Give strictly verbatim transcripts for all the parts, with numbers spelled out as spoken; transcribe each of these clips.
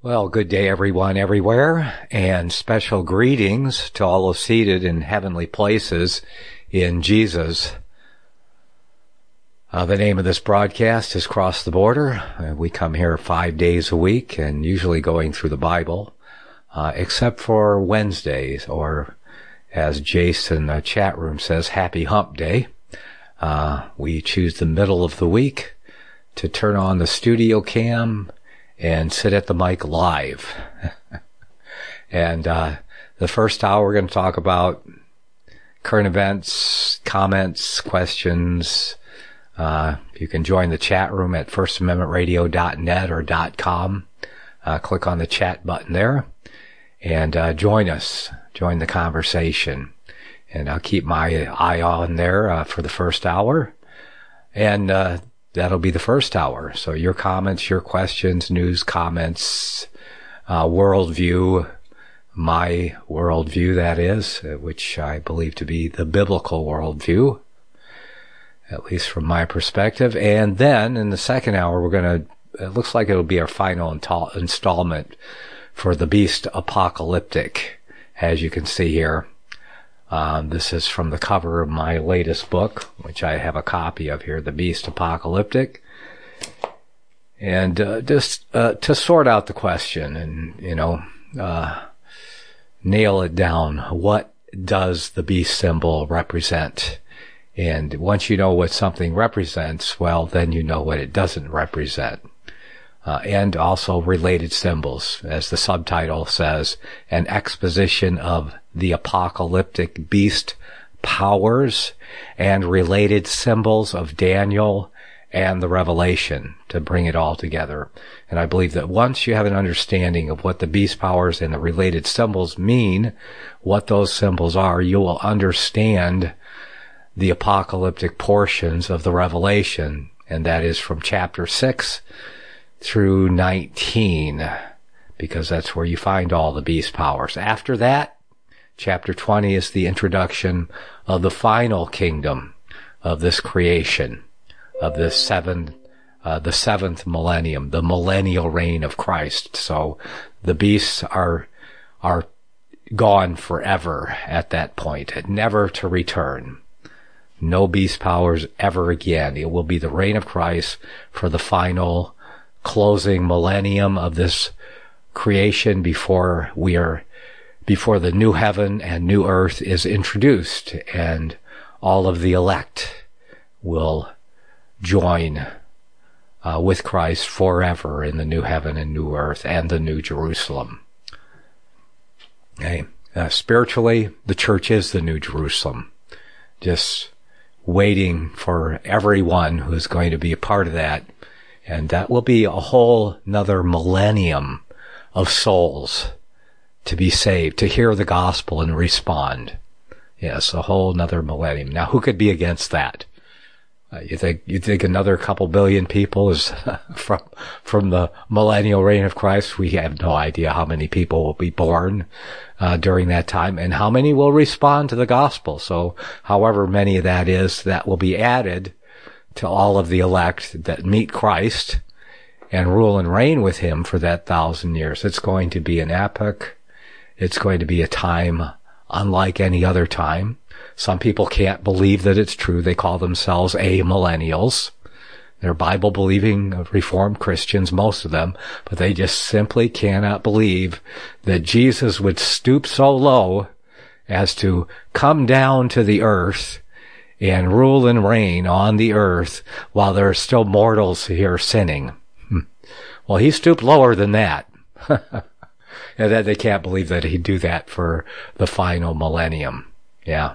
Well, good day everyone everywhere, and special greetings to all those seated in heavenly places in Jesus. Uh, the name of this broadcast is Cross the Border. Uh, we come here five days a week and usually going through the Bible, uh, except for Wednesdays, or as Jason in the chat room says, Happy Hump Day. Uh, we choose the middle of the week to turn on the studio cam and sit at the mic live. and uh the first hour we're going to talk about current events, comments, questions. Uh you can join the chat room at first amendment radio dot net or .com. Uh click on the chat button there and uh join us. Join the conversation. And I'll keep my eye on there uh, for the first hour. And uh that'll be the first hour. So your comments, your questions, news, comments, uh, worldview, my worldview, that is, which I believe to be the biblical worldview, at least from my perspective. And then in the second hour, we're going to, it looks like it'll be our final install, installment for the Beast Apocalyptic, as you can see here. Um, this is from the cover of my latest book, which I have a copy of here, The Beast Apocalyptic. And uh, just uh, to sort out the question and, you know, uh, nail it down. What does the beast symbol represent? And once you know what something represents, well, then you know what it doesn't represent. Uh, and also related symbols, as the subtitle says, an exposition of the apocalyptic beast powers and related symbols of Daniel and the Revelation, to bring it all together. And I believe that once you have an understanding of what the beast powers and the related symbols mean, what those symbols are, you will understand the apocalyptic portions of the Revelation, and that is from chapter six through nineteen, because that's where you find all the beast powers. After that, chapter twenty is the introduction of the final kingdom of this creation, of this seventh, uh, the seventh millennium, the millennial reign of Christ. So the beasts are, are gone forever at that point, never to return. No beast powers ever again. It will be the reign of Christ for the final closing millennium of this creation before we are, before the new heaven and new earth is introduced, and all of the elect will join uh, with Christ forever in the new heaven and new earth and the new Jerusalem. Okay. Uh, spiritually, the church is the new Jerusalem, just waiting for everyone who's going to be a part of that. And that will be a whole nother millennium of souls to be saved, to hear the gospel and respond. Yes, a whole nother millennium. Now, who could be against that? Uh, you think, you think another couple billion people is from, from the millennial reign of Christ? We have no idea how many people will be born, uh, during that time, and how many will respond to the gospel. So, however many that is, that will be added to all of the elect that meet Christ and rule and reign with him for that thousand years. It's going to be an epoch. It's going to be a time unlike any other time. Some people can't believe that it's true. They call themselves amillennials. They're Bible-believing Reformed Christians, most of them, but they just simply cannot believe that Jesus would stoop so low as to come down to the earth and rule and reign on the earth while there are still mortals here sinning. Well, he stooped lower than that. And that they can't believe that he'd do that for the final millennium. Yeah.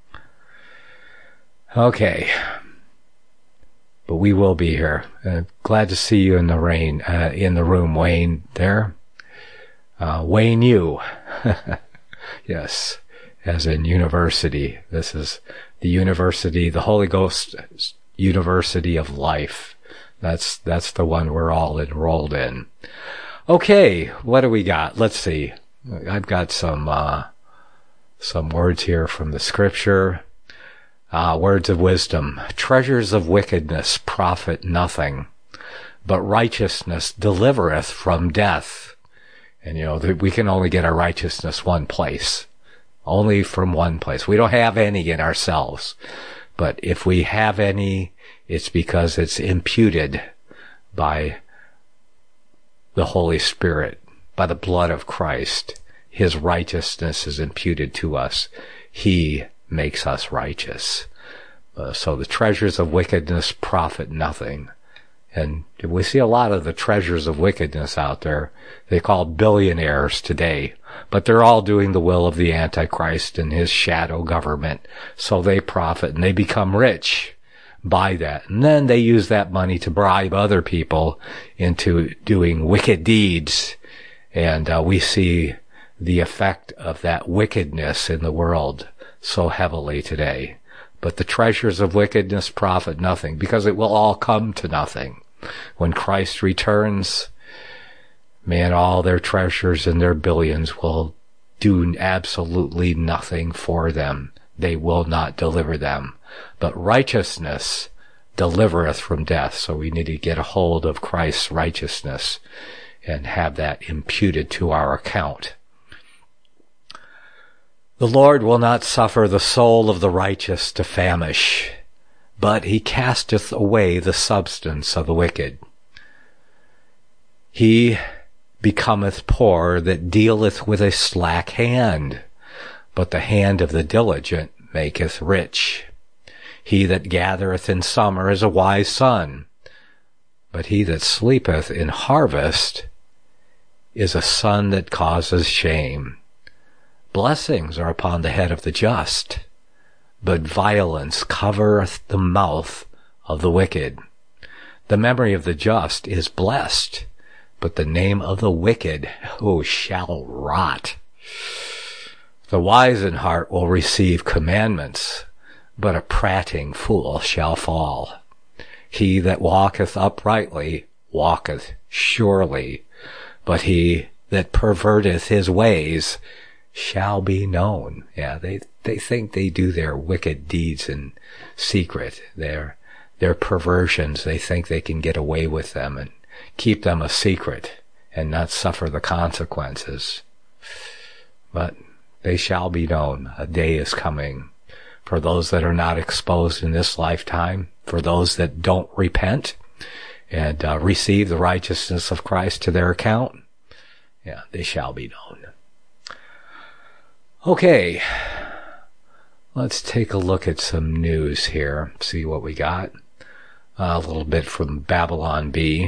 Okay. But we will be here. Uh, glad to see you in the rain, uh, in the room, Wayne, there. Uh, Wayne U. Yes. As in university. This is the university, the Holy Ghost University of Life. That's, that's the one we're all enrolled in. Okay, what do we got? Let's see. I've got some, uh, some words here from the scripture. Uh, words of wisdom. Treasures of wickedness profit nothing, but righteousness delivereth from death. And, you know, we can only get our righteousness one place. Only from one place. We don't have any in ourselves. But if we have any, it's because it's imputed by the Holy Spirit, by the blood of Christ. His righteousness is imputed to us. He makes us righteous. Uh, so the treasures of wickedness profit nothing. And we see a lot of the treasures of wickedness out there. They call billionaires today, but they're all doing the will of the Antichrist and his shadow government. So they profit and they become rich by that. And then they use that money to bribe other people into doing wicked deeds. And uh, we see the effect of that wickedness in the world so heavily today. But the treasures of wickedness profit nothing, because it will all come to nothing. When Christ returns, man, all their treasures and their billions will do absolutely nothing for them. They will not deliver them. But righteousness delivereth from death. So we need to get a hold of Christ's righteousness and have that imputed to our account. The Lord will not suffer the soul of the righteous to famish, but he casteth away the substance of the wicked. He becometh poor that dealeth with a slack hand, but the hand of the diligent maketh rich. He that gathereth in summer is a wise son, but he that sleepeth in harvest is a son that causes shame. Blessings are upon the head of the just, but violence covereth the mouth of the wicked. The memory of the just is blessed, but the name of the wicked, oh, shall rot. The wise in heart will receive commandments, but a prating fool shall fall. He that walketh uprightly walketh surely, but he that perverteth his ways shall be known. Yeah, they they think they do their wicked deeds in secret. Their their perversions, they think they can get away with them and keep them a secret and not suffer the consequences. But they shall be known. A day is coming for those that are not exposed in this lifetime, for those that don't repent and uh, receive the righteousness of Christ to their account. Yeah, they shall be known. Okay, let's take a look at some news here, see what we got. Uh, a little bit from Babylon Bee.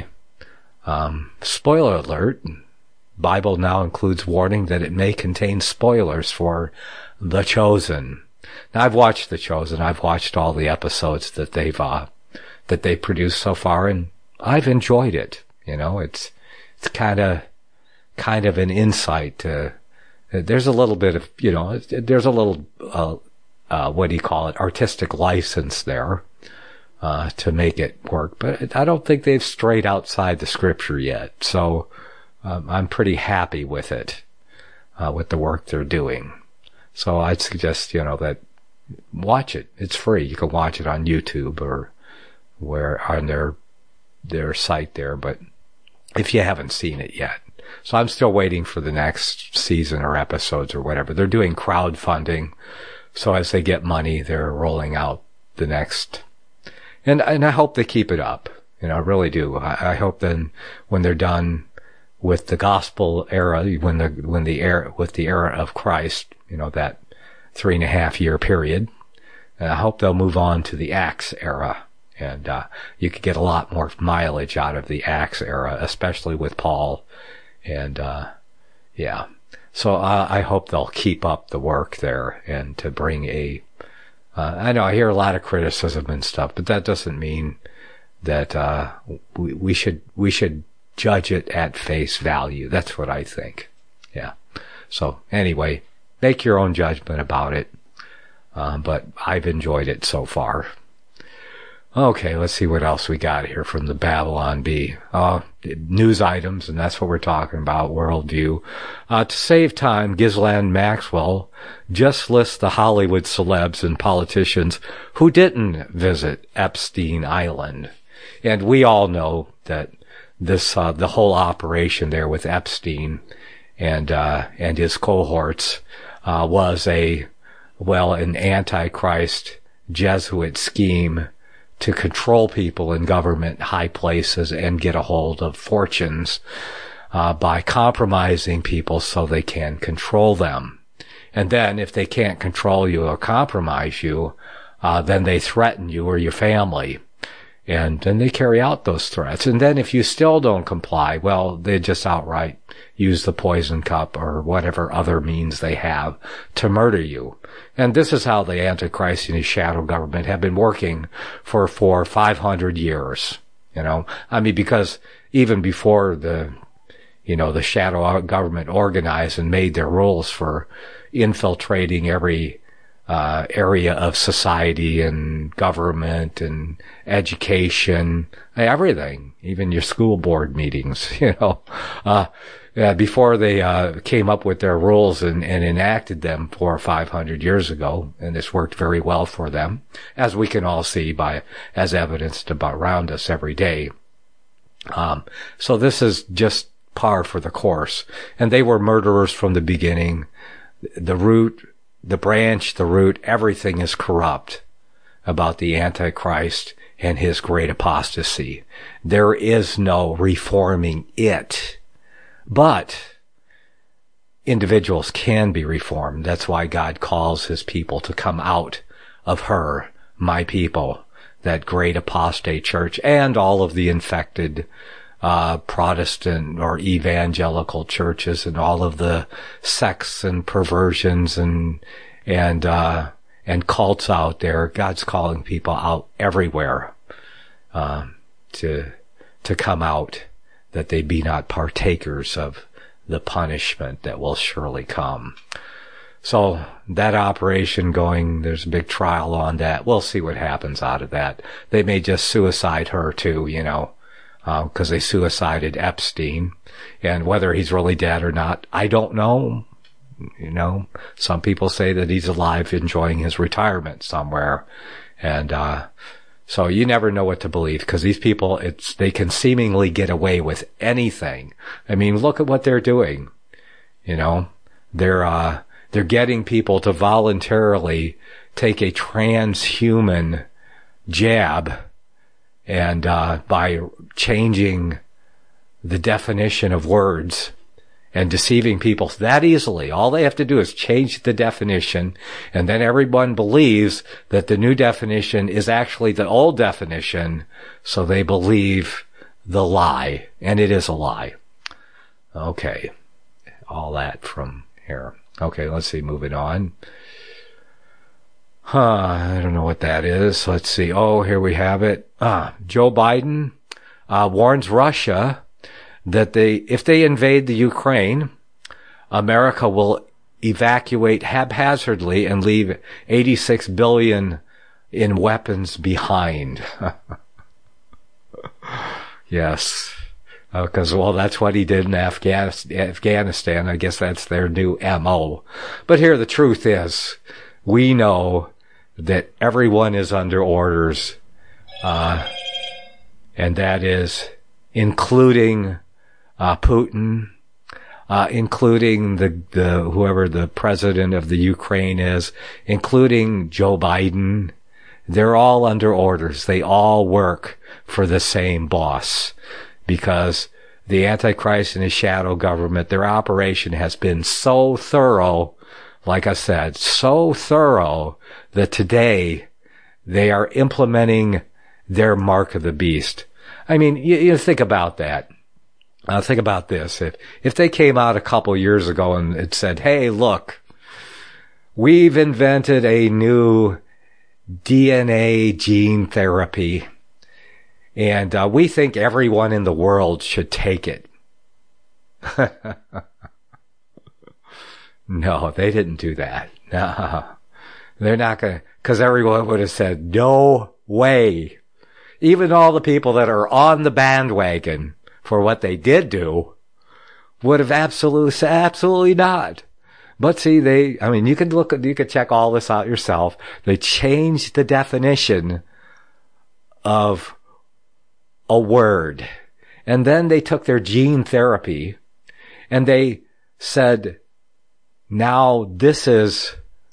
Um, spoiler alert, Bible now includes warning that it may contain spoilers for The Chosen. Now, I've watched The Chosen. I've watched all the episodes that they've uh, that they produced so far, and I've enjoyed it. You know, it's it's kind of kind of an insight to. There's a little bit of, you know, there's a little, uh, uh, what do you call it, artistic license there, uh, to make it work. But I don't think they've strayed outside the scripture yet. So, um, I'm pretty happy with it, uh, with the work they're doing. So I'd suggest, you know, that watch it. It's free. You can watch it on YouTube or where on their, their site there. But if you haven't seen it yet. So I'm still waiting for the next season or episodes or whatever. They're doing crowdfunding. So as they get money, they're rolling out the next. And, and I hope they keep it up. You know, I really do. I, I hope then when they're done with the gospel era, when the, when the era, with the era of Christ, you know, that three and a half year period, and I hope they'll move on to the Acts era. And, uh, you could get a lot more mileage out of the Acts era, especially with Paul. And, uh, yeah, so uh, I hope they'll keep up the work there and to bring a, uh, I know I hear a lot of criticism and stuff, but that doesn't mean that, uh, we, we should, we should judge it at face value. That's what I think. Yeah. So anyway, make your own judgment about it. Um, but I've enjoyed it so far. Okay, let's see what else we got here from the Babylon Bee. Uh, news items, and that's what we're talking about, worldview. Uh, to save time, Ghislaine Maxwell just lists the Hollywood celebs and politicians who didn't visit Epstein Island. And we all know that this, uh, the whole operation there with Epstein and, uh, and his cohorts, uh, was a, well, an antichrist Jesuit scheme to control people in government high places and get a hold of fortunes, uh, by compromising people so they can control them. And then if they can't control you or compromise you, uh, then they threaten you or your family. And then they carry out those threats. And then if you still don't comply, well, they just outright use the poison cup or whatever other means they have to murder you. And this is how the Antichrist and his shadow government have been working for, for five hundred years. You know, I mean, because even before the, you know, the shadow government organized and made their rules for infiltrating every Uh, area of society and government and education, everything, even your school board meetings, you know, uh, uh before they, uh, came up with their rules and, and enacted them four or five hundred years ago. And this worked very well for them, as we can all see by, as evidenced about around us every day. Um, so this is just par for the course. And they were murderers from the beginning. The root, the branch, the root, everything is corrupt about the Antichrist and his great apostasy. There is no reforming it. But individuals can be reformed. That's why God calls his people to come out of her, my people, that great apostate church, and all of the infected uh Protestant or evangelical churches and all of the sects and perversions and and uh and cults out there. God's calling people out everywhere um to to come out, that they be not partakers of the punishment that will surely come. So that operation going, there's a big trial on that. We'll see what happens out of that. They may just suicide her too, you know, because uh, they suicided Epstein. And whether he's really dead or not, I don't know. You know, some people say that he's alive enjoying his retirement somewhere. And uh so you never know what to believe, because these people, it's they can seemingly get away with anything. I mean, look at what they're doing. You know, they're uh they're getting people to voluntarily take a transhuman jab, and uh by changing the definition of words and deceiving people that easily. All they have to do is change the definition, and then everyone believes that the new definition is actually the old definition, so they believe the lie, and it is a lie. Okay, all that from here. Okay, let's see, moving on. Huh, I don't know what that is. Let's see. Oh, here we have it. Ah, Joe Biden uh, warns Russia that they, if they invade the Ukraine, America will evacuate haphazardly and leave eighty-six billion in weapons behind. Yes. Because, uh, well, that's what he did in Afghanistan, Afghanistan. I guess that's their new M O. But here the truth is, we know that everyone is under orders, uh, and that is including uh, Putin, uh, including the, the, whoever the president of the Ukraine is, including Joe Biden. They're all under orders. They all work for the same boss, because the Antichrist and his shadow government, their operation has been so thorough, like I said, so thorough, that today they are implementing their mark of the beast. I mean, you, you think about that. Uh, think about this. If, if they came out a couple years ago and it said, hey, look, we've invented a new D N A gene therapy, and uh, we think everyone in the world should take it. No, they didn't do that. No, they're not going to, because everyone would have said, no way. Even all the people that are on the bandwagon for what they did do would have absolutely said, absolutely not. But see, they, I mean, you can look, you can check all this out yourself. They changed the definition of a word. And then they took their gene therapy and they said, now this is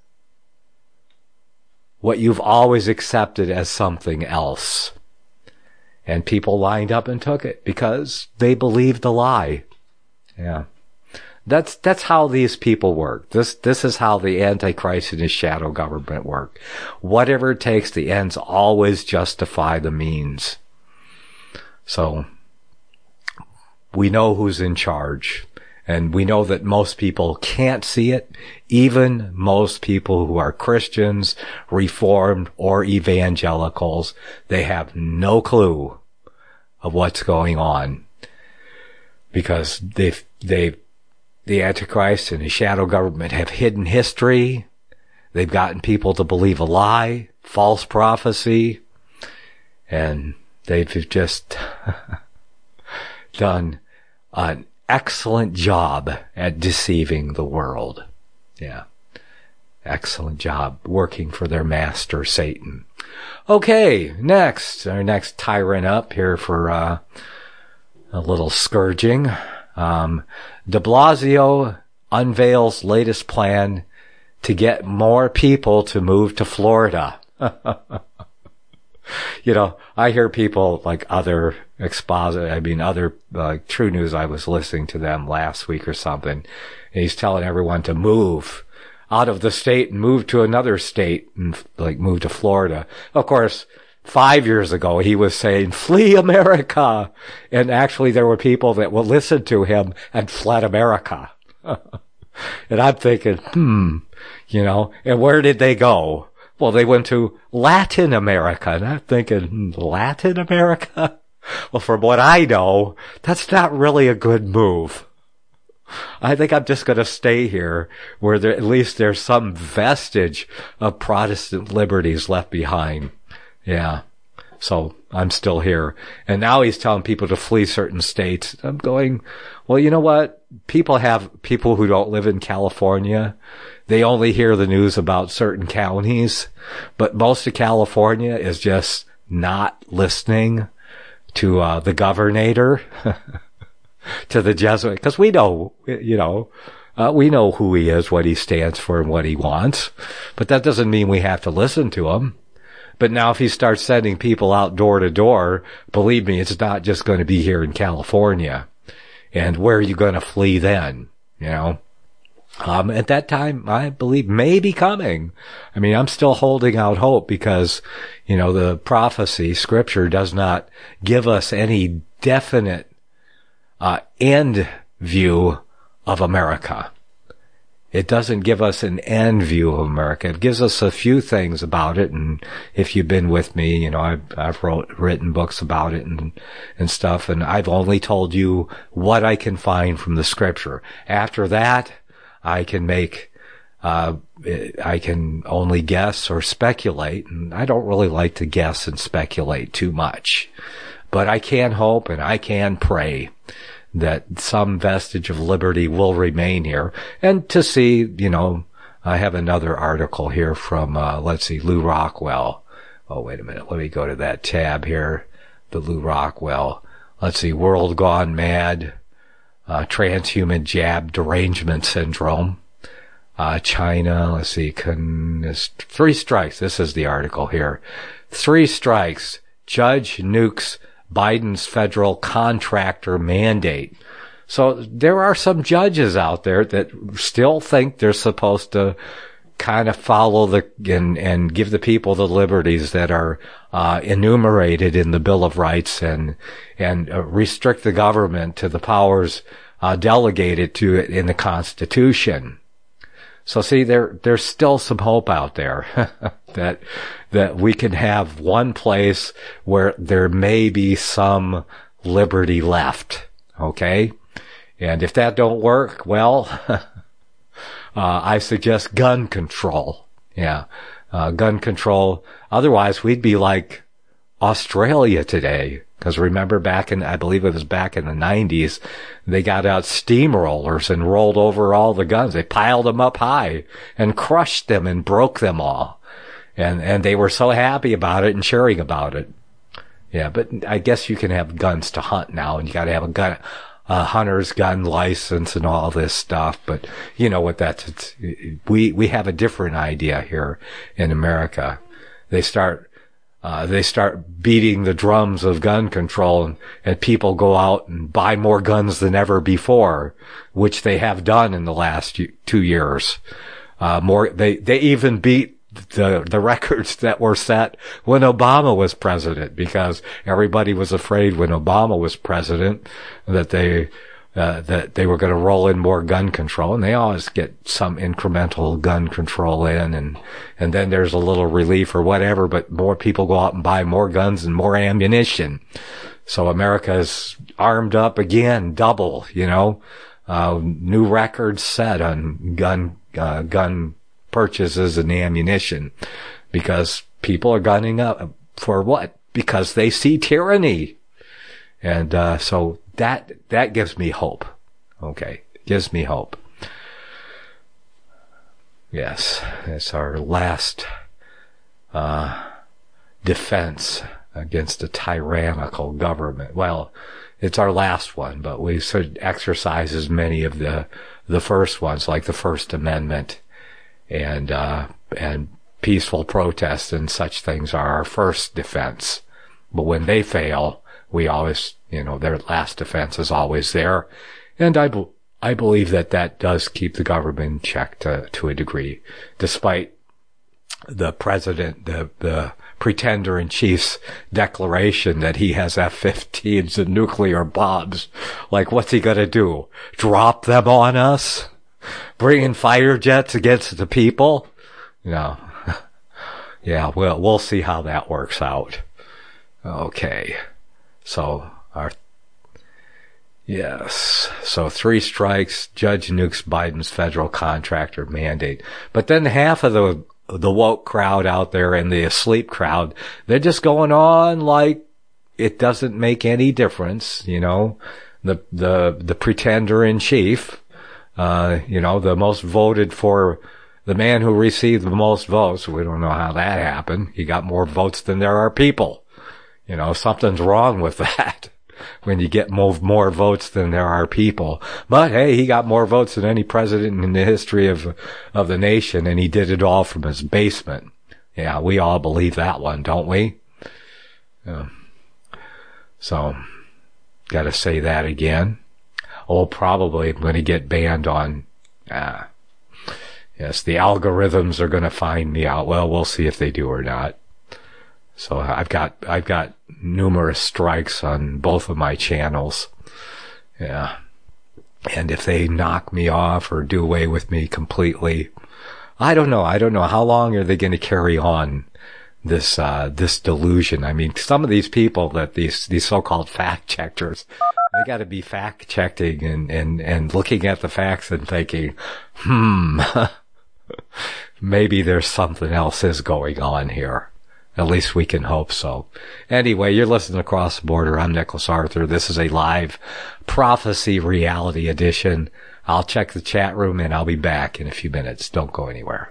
what you've always accepted as something else. And people lined up and took it because they believed the lie. Yeah. That's, that's how these people work. This, this is how the Antichrist and his shadow government work. Whatever it takes, the ends always justify the means. So, we know who's in charge. And we know that most people can't see it. Even most people who are Christians, Reformed, or Evangelicals, they have no clue of what's going on. Because they've, they've, the Antichrist and his shadow government have hidden history. They've gotten people to believe a lie, false prophecy, and they've just done an excellent job at deceiving the world. Yeah. Excellent job working for their master, Satan. Okay, next, our next tyrant up here for uh, a little scourging. Um, de Blasio unveils latest plan to get more people to move to Florida. You know, I hear people like other exposit, I mean, other, uh, True News, I was listening to them last week or something, and he's telling everyone to move out of the state and move to another state and like move to Florida. Of course, five years ago, he was saying, flee America. And actually there were people that would listen to him and fled America. And I'm thinking, hmm, you know, and where did they go? Well, they went to Latin America. And I'm thinking, Latin America? Well, from what I know, that's not really a good move. I think I'm just going to stay here where there, at least there's some vestige of Protestant liberties left behind. Yeah. So I'm still here. And now he's telling people to flee certain states. I'm going, well, you know what? People have, people who don't live in California, they only hear the news about certain counties, but most of California is just not listening to, uh, the governor, to the Jesuit, because we know, you know, uh, we know who he is, what he stands for, and what he wants, but that doesn't mean we have to listen to him. But now if he starts sending people out door to door, believe me, it's not just going to be here in California. And where are you going to flee then? You know? Um, at that time, I believe may be coming. I mean, I'm still holding out hope because, you know, the prophecy, scripture does not give us any definite, uh, end view of America. It doesn't give us an end view of America. It gives us a few things about it. And if you've been with me, you know, I've, I've wrote, written books about it and, and stuff. And I've only told you what I can find from the scripture. After that, I can make, uh, I can only guess or speculate. And I don't really like to guess and speculate too much, but I can hope and I can pray that some vestige of liberty will remain here. And to see, you know, I have another article here from, uh, let's see, Lew Rockwell. Oh, wait a minute. Let me go to that tab here. The Lew Rockwell. Let's see, World Gone Mad, uh, Transhuman Jab Derangement Syndrome, uh, China. Let's see, con- three strikes. This is the article here. Three strikes. Judge nukes Biden's federal contractor mandate. So there are some judges out there that still think they're supposed to kind of follow the and, and give the people the liberties that are uh, enumerated in the Bill of Rights and and uh, restrict the government to the powers uh, delegated to it in the Constitution. So see, there there's still some hope out there that that we can have one place where there may be some liberty left. Okay? And if that don't work, well, uh, I suggest gun control. Yeah. Uh, gun control. Otherwise, we'd be like Australia today. Because remember back in, I believe it was back in the nineties, they got out steamrollers and rolled over all the guns. They piled them up high and crushed them and broke them all. And, and they were so happy about it and cheering about it. Yeah, but I guess you can have guns to hunt now and you gotta have a gun. a hunter's gun license and all this stuff. But you know what that's, it's, we, we have a different idea here in America. They start, uh, they start beating the drums of gun control, and, and people go out and buy more guns than ever before, which they have done in the last two years. Uh, more, they, they even beat the, the records that were set when Obama was president, because everybody was afraid when Obama was president that they, uh, that they were going to roll in more gun control, and they always get some incremental gun control in, and, and then there's a little relief or whatever, but more people go out and buy more guns and more ammunition. So America's armed up again, double, you know, uh, new records set on gun, uh, gun purchases and ammunition, because people are gunning up for what? Because they see tyranny. And, uh, so that, that gives me hope. Okay. Gives me hope. Yes. It's our last, uh, defense against a tyrannical government. Well, it's our last one, but we should exercise as many of the, the first ones, like the First Amendment, and, uh, and peaceful protests and such things are our first defense. But when they fail, we always, you know, their last defense is always there. And I, be- I believe that that does keep the government in check to, to a degree, despite the president, the, the pretender-in-chief's declaration that he has F fifteens and nuclear bombs. Like, what's he gonna do? Drop them on us? Bringing fighter jets against the people? No. Yeah, well, we'll see how that works out. Okay. So, our, yes. So three strikes, Judge nukes Biden's federal contractor mandate. But then half of the, the woke crowd out there and the asleep crowd, they're just going on like it doesn't make any difference, you know. The, the, the pretender in chief, Uh, you know, the most voted for, the man who received the most votes. We don't know how that happened. He got more votes than there are people. You know, something's wrong with that when you get more, more votes than there are people. But hey, he got more votes than any president in the history of, of the nation, and he did it all from his basement. Yeah, we all believe that one, don't we? Yeah. So, gotta say that again. Oh, probably I'm going to get banned on, uh, yes, the algorithms are going to find me out. Well, we'll see if they do or not. So I've got, I've got numerous strikes on both of my channels. Yeah. And if they knock me off or do away with me completely, I don't know. I don't know. How long are they going to carry on this, uh, this delusion? I mean, some of these people that these, these so-called fact checkers, they got to be fact checking and, and, and looking at the facts and thinking, hmm, maybe there's something else is going on here. At least we can hope so. Anyway, you're listening to Across the Border. I'm Nicholas Arthur. This is a live prophecy reality edition. I'll check the chat room and I'll be back in a few minutes. Don't go anywhere.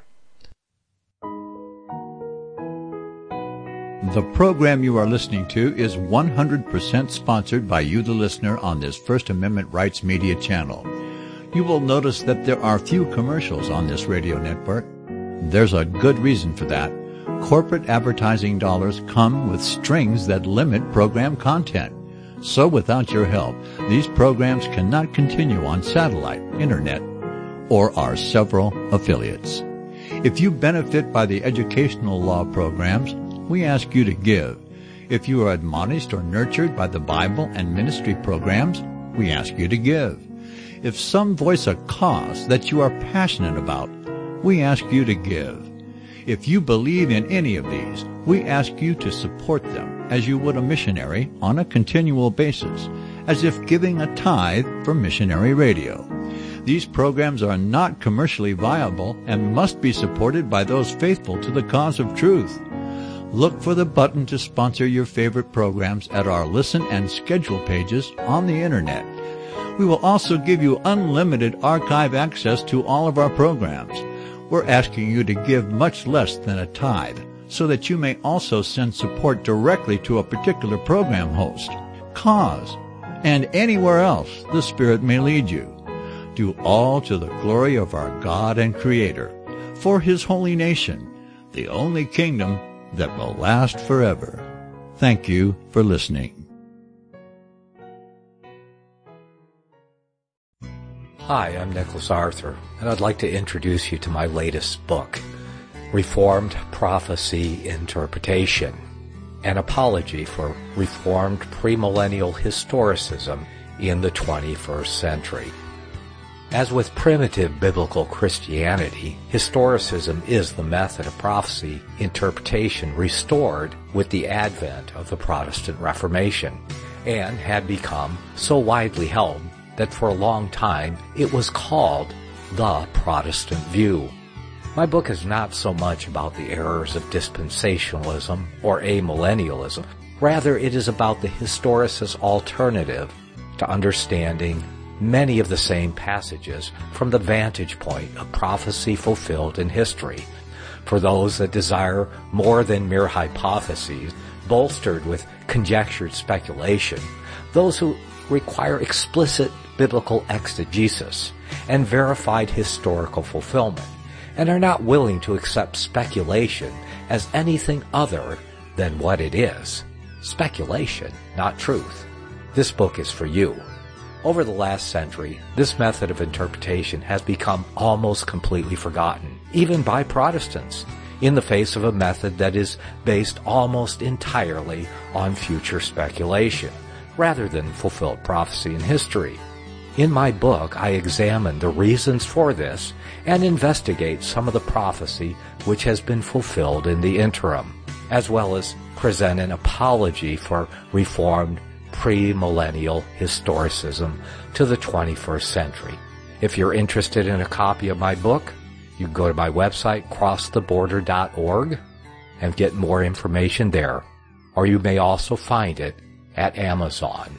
The program you are listening to is one hundred percent sponsored by you, the listener, on this First Amendment Rights Media channel. You will notice that there are few commercials on this radio network. There's a good reason for that. Corporate advertising dollars come with strings that limit program content. So without your help, these programs cannot continue on satellite, internet, or our several affiliates. If you benefit by the educational law programs, we ask you to give. If you are admonished or nurtured by the Bible and ministry programs, we ask you to give. If some voice a cause that you are passionate about, we ask you to give. If you believe in any of these, we ask you to support them as you would a missionary on a continual basis, as if giving a tithe for missionary radio. These programs are not commercially viable and must be supported by those faithful to the cause of truth. Look for the button to sponsor your favorite programs at our listen and schedule pages on the internet. We will also give you unlimited archive access to all of our programs. We're asking you to give much less than a tithe so that you may also send support directly to a particular program host, cause, and anywhere else the Spirit may lead you. Do all to the glory of our God and Creator, for His holy nation, the only kingdom that will last forever. Thank you for listening. Hi, I'm Nicholas Arthur, and I'd like to introduce you to my latest book, Reformed Prophecy Interpretation, an apology for Reformed premillennial historicism in the twenty-first century. As with primitive biblical Christianity, historicism is the method of prophecy interpretation restored with the advent of the Protestant Reformation, and had become so widely held that for a long time it was called the Protestant view. My book is not so much about the errors of dispensationalism or amillennialism. Rather, it is about the historicist alternative to understanding many of the same passages from the vantage point of prophecy fulfilled in history. For those that desire more than mere hypotheses, bolstered with conjectured speculation, those who require explicit biblical exegesis and verified historical fulfillment, and are not willing to accept speculation as anything other than what it is. Speculation, not truth. This book is for you. Over the last century, this method of interpretation has become almost completely forgotten, even by Protestants, in the face of a method that is based almost entirely on future speculation, rather than fulfilled prophecy in history. In my book, I examine the reasons for this and investigate some of the prophecy which has been fulfilled in the interim, as well as present an apology for Reformed premillennial historicism to the twenty-first century. If you're interested in a copy of my book, you can go to my website, cross the border dot org, and get more information there. Or you may also find it at Amazon.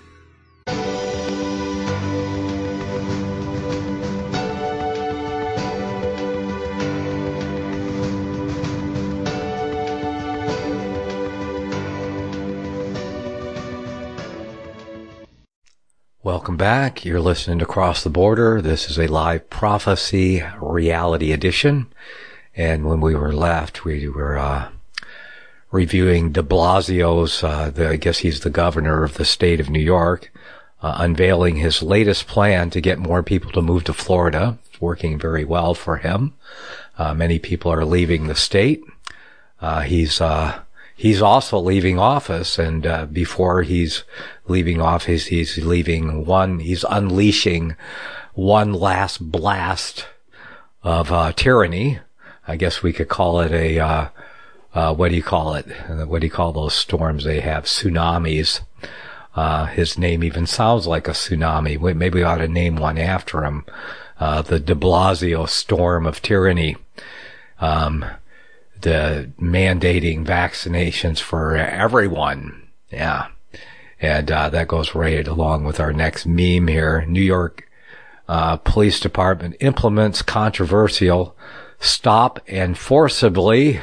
Welcome back. You're listening to Cross the Border. This is a live prophecy reality edition. And when we were left, we were uh, reviewing de Blasio's, uh, the, I guess he's the governor of the state of New York, uh, unveiling his latest plan to get more people to move to Florida. It's working very well for him. Uh, many people are leaving the state. Uh, he's uh He's also leaving office, and uh, before he's leaving office, he's leaving one, he's unleashing one last blast of uh, tyranny. I guess we could call it a, uh, uh, what do you call it? What do you call those storms they have? Tsunamis. Uh, his name even sounds like a tsunami. Maybe we ought to name one after him. Uh, the de Blasio storm of tyranny. Um, The mandating vaccinations for everyone. Yeah. And, uh, that goes right along with our next meme here. New York, uh, Police Department implements controversial stop and forcibly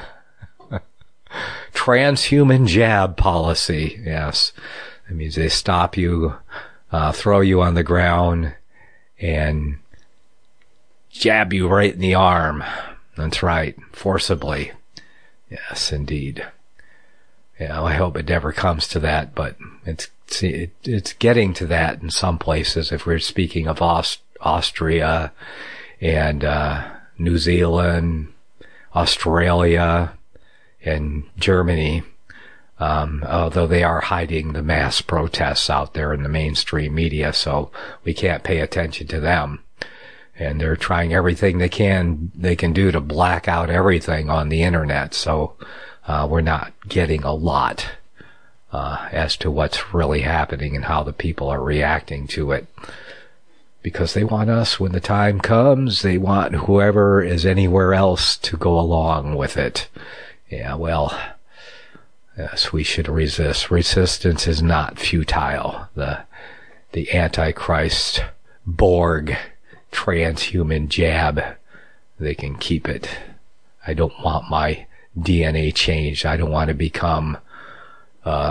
transhuman jab policy. Yes. That means they stop you, uh, throw you on the ground and jab you right in the arm. That's right. Forcibly. Yes, indeed. Yeah, I hope it never comes to that, but it's it, it's getting to that in some places. If we're speaking of Aust- Austria and uh, New Zealand, Australia, and Germany, um, although they are hiding the mass protests out there in the mainstream media, so we can't pay attention to them. And they're trying everything they can they can do to black out everything on the internet. So uh, we're not getting a lot uh, as to what's really happening and how the people are reacting to it. Because they want us, when the time comes, they want whoever is anywhere else to go along with it. Yeah, well, yes, we should resist. Resistance is not futile. The the Antichrist Borg transhuman jab, they can keep it. I don't want my D N A changed. I don't want to become uh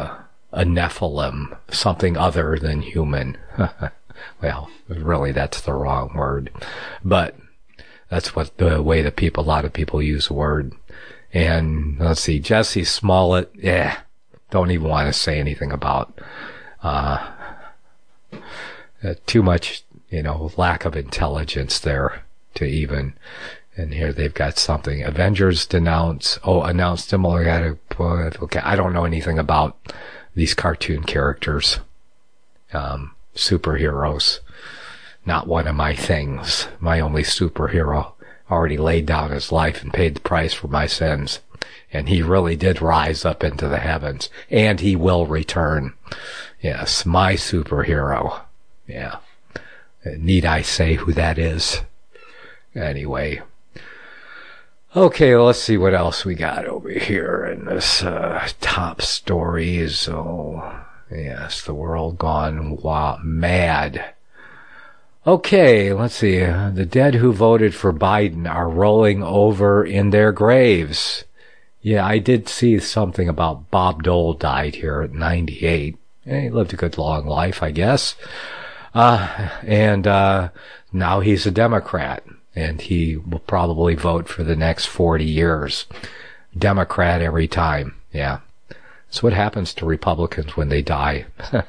a Nephilim, something other than human. Well, really, that's the wrong word, but that's what the way that people, a lot of people use the word. And let's see, Jesse Smollett, yeah, don't even want to say anything about, uh, uh, too much, you know, lack of intelligence there to even, and here they've got something. Avengers denounce, oh, announced similar, okay, I don't know anything about these cartoon characters, um, superheroes. Not one of my things. My only superhero already laid down his life and paid the price for my sins. And he really did rise up into the heavens. And he will return. Yes, my superhero. Yeah. Need I say who that is? Anyway. Okay, let's see what else we got over here in this uh, top stories. Oh, yes, the world gone wow, mad. Okay, let's see. Uh, the dead who voted for Biden are rolling over in their graves. Yeah, I did see something about Bob Dole died here at ninety-eight. He lived a good long life, I guess. Uh, and uh, now he's a Democrat, and he will probably vote for the next forty years. Democrat every time, yeah. That's what happens to Republicans when they die.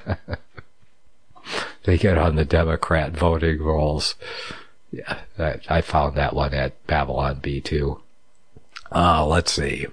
They get on the Democrat voting rolls. Yeah, that, I found that one at Babylon B too. Uh, let's see.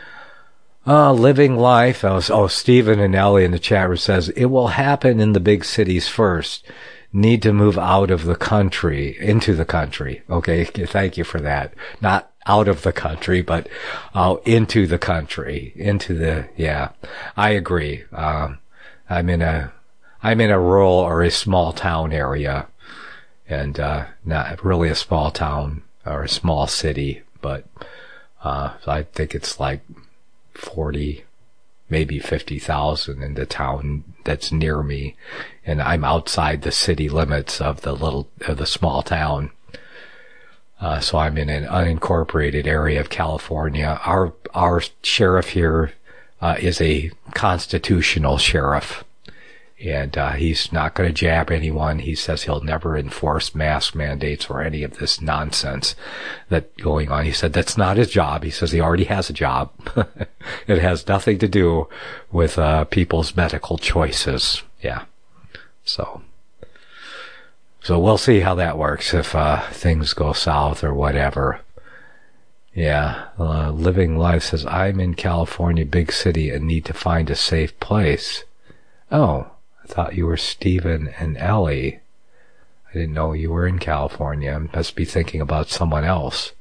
Uh, living life. Oh, oh, Stephen and Ellie in the chat room says, it will happen in the big cities first. Need to move out of the country, into the country. Okay, thank you for that. Not out of the country, but uh, into the country. Into the, yeah. I agree. Um, I'm in a, I'm in a rural or a small town area, and uh, not really a small town or a small city, but uh, I think it's like forty, maybe fifty thousand in the town that's near me, and I'm outside the city limits of the little, of the small town. Uh, so I'm in an unincorporated area of California. Our our sheriff here uh, is a constitutional sheriff. And uh, he's not going to jab anyone. He says he'll never enforce mask mandates or any of this nonsense that's going on. He said that's not his job. He says he already has a job. It has nothing to do with uh, people's medical choices. Yeah. So, so we'll see how that works if uh, things go south or whatever. Yeah. Uh, Living Life says, I'm in California, big city, and need to find a safe place. Oh. I thought you were Stephen and Ellie. I didn't know you were in California. I must be thinking about someone else.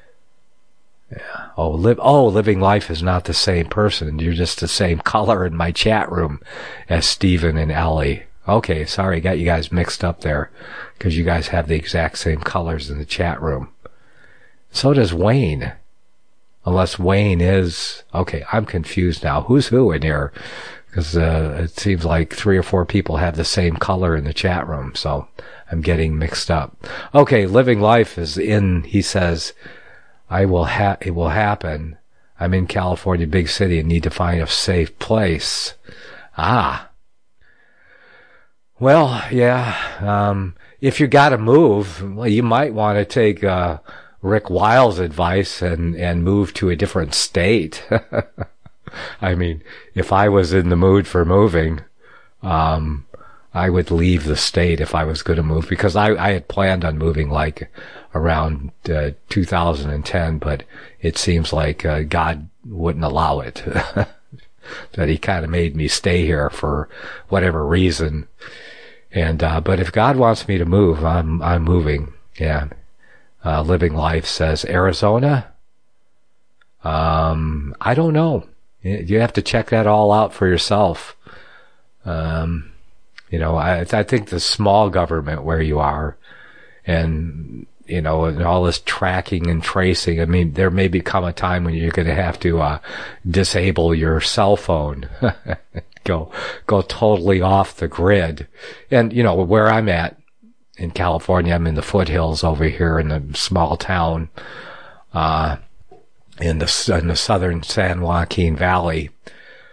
Yeah. Oh, live. Oh, Living Life is not the same person. You're just the same color in my chat room as Stephen and Ellie. Okay, sorry, got you guys mixed up there, because you guys have the exact same colors in the chat room. So does Wayne. Unless Wayne is... Okay, I'm confused now. Who's who in here? Because uh, it seems like three or four people have the same color in the chat room, so I'm getting mixed up. Okay, Living Life is in, he says, I will ha- it will happen. I'm in California, big city, and need to find a safe place. Ah. Well, yeah, um, if you gotta move, well, you might want to take uh, Rick Wiles' advice and, and move to a different state. I mean, if I was in the mood for moving, um, I would leave the state if I was going to move, because I, I had planned on moving like around uh, two thousand ten, but it seems like uh, God wouldn't allow it. That he kind of made me stay here for whatever reason. And, uh, but if God wants me to move, I'm, I'm moving. Yeah. Uh, Living Life says Arizona. Um, I don't know. You have to check that all out for yourself. Um, you know, I, I think the small government where you are, and, you know, and all this tracking and tracing, I mean, there may become a time when you're going to have to, uh, disable your cell phone. go, go totally off the grid. And, you know, where I'm at in California, I'm in the foothills over here in a small town, uh, in the in the southern San Joaquin Valley.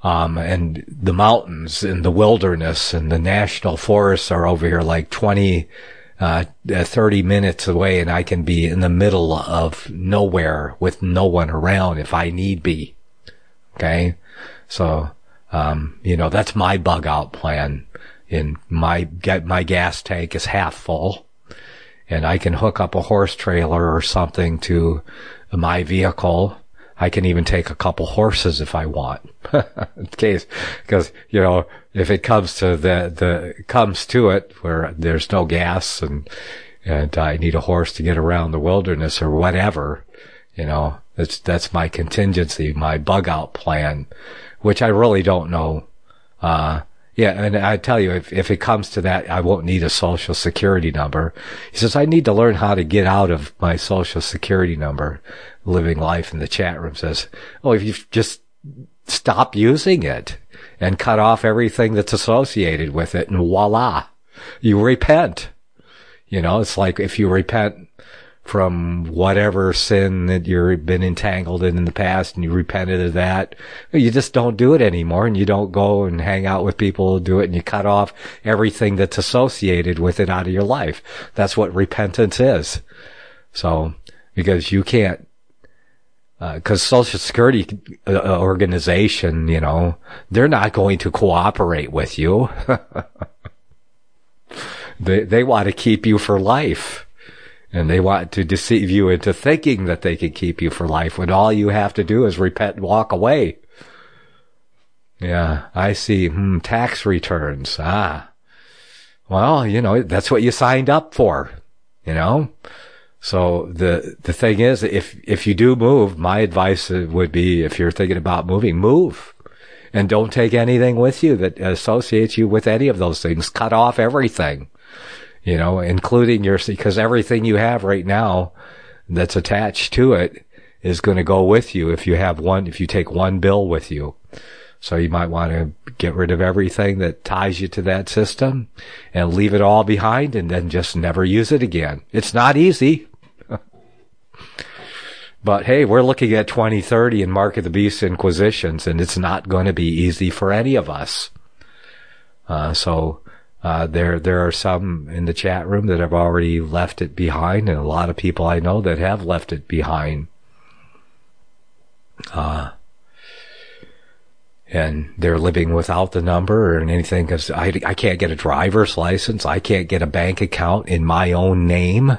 Um, and the mountains and the wilderness and the national forests are over here like twenty, uh, thirty minutes away, and I can be in the middle of nowhere with no one around if I need be. Okay. So, um, you know, that's my bug out plan. In my, get, my gas tank is half full, and I can hook up a horse trailer or something to my vehicle. I can even take a couple horses if I want. In case, because, you know, if it comes to the, the, comes to it where there's no gas and, and I need a horse to get around the wilderness or whatever, you know, that's, that's my contingency, my bug out plan, which I really don't know. Uh, yeah, and I tell you, if, if it comes to that, I won't need a social security number. He says, I need to learn how to get out of my social security number. Living Life in the chat room says, oh, if you just stop using it and cut off everything that's associated with it, and voila, you repent. You know, it's like if you repent from whatever sin that you've been entangled in in the past and you repented of that, you just don't do it anymore, and you don't go and hang out with people who do it, and you cut off everything that's associated with it out of your life. That's what repentance is. So, because you can't, uh, cause Social Security uh, organization, you know, they're not going to cooperate with you. they, they want to keep you for life. And they want to deceive you into thinking that they can keep you for life when all you have to do is repent and walk away. Yeah, I see. Hmm, tax returns. Ah. Well, you know, that's what you signed up for, you know? So the, the thing is, if, if you do move, my advice would be, if you're thinking about moving, move. And don't take anything with you that associates you with any of those things. Cut off everything. You know, including your, because everything you have right now that's attached to it is going to go with you if you have one, if you take one bill with you. So you might want to get rid of everything that ties you to that system and leave it all behind, and then just never use it again. It's not easy. But hey, we're looking at twenty thirty and Mark of the Beast Inquisitions, and it's not going to be easy for any of us. Uh, so, Uh, there, there are some in the chat room that have already left it behind, and a lot of people I know that have left it behind. Uh, and they're living without the number or anything, because I, I can't get a driver's license. I can't get a bank account in my own name.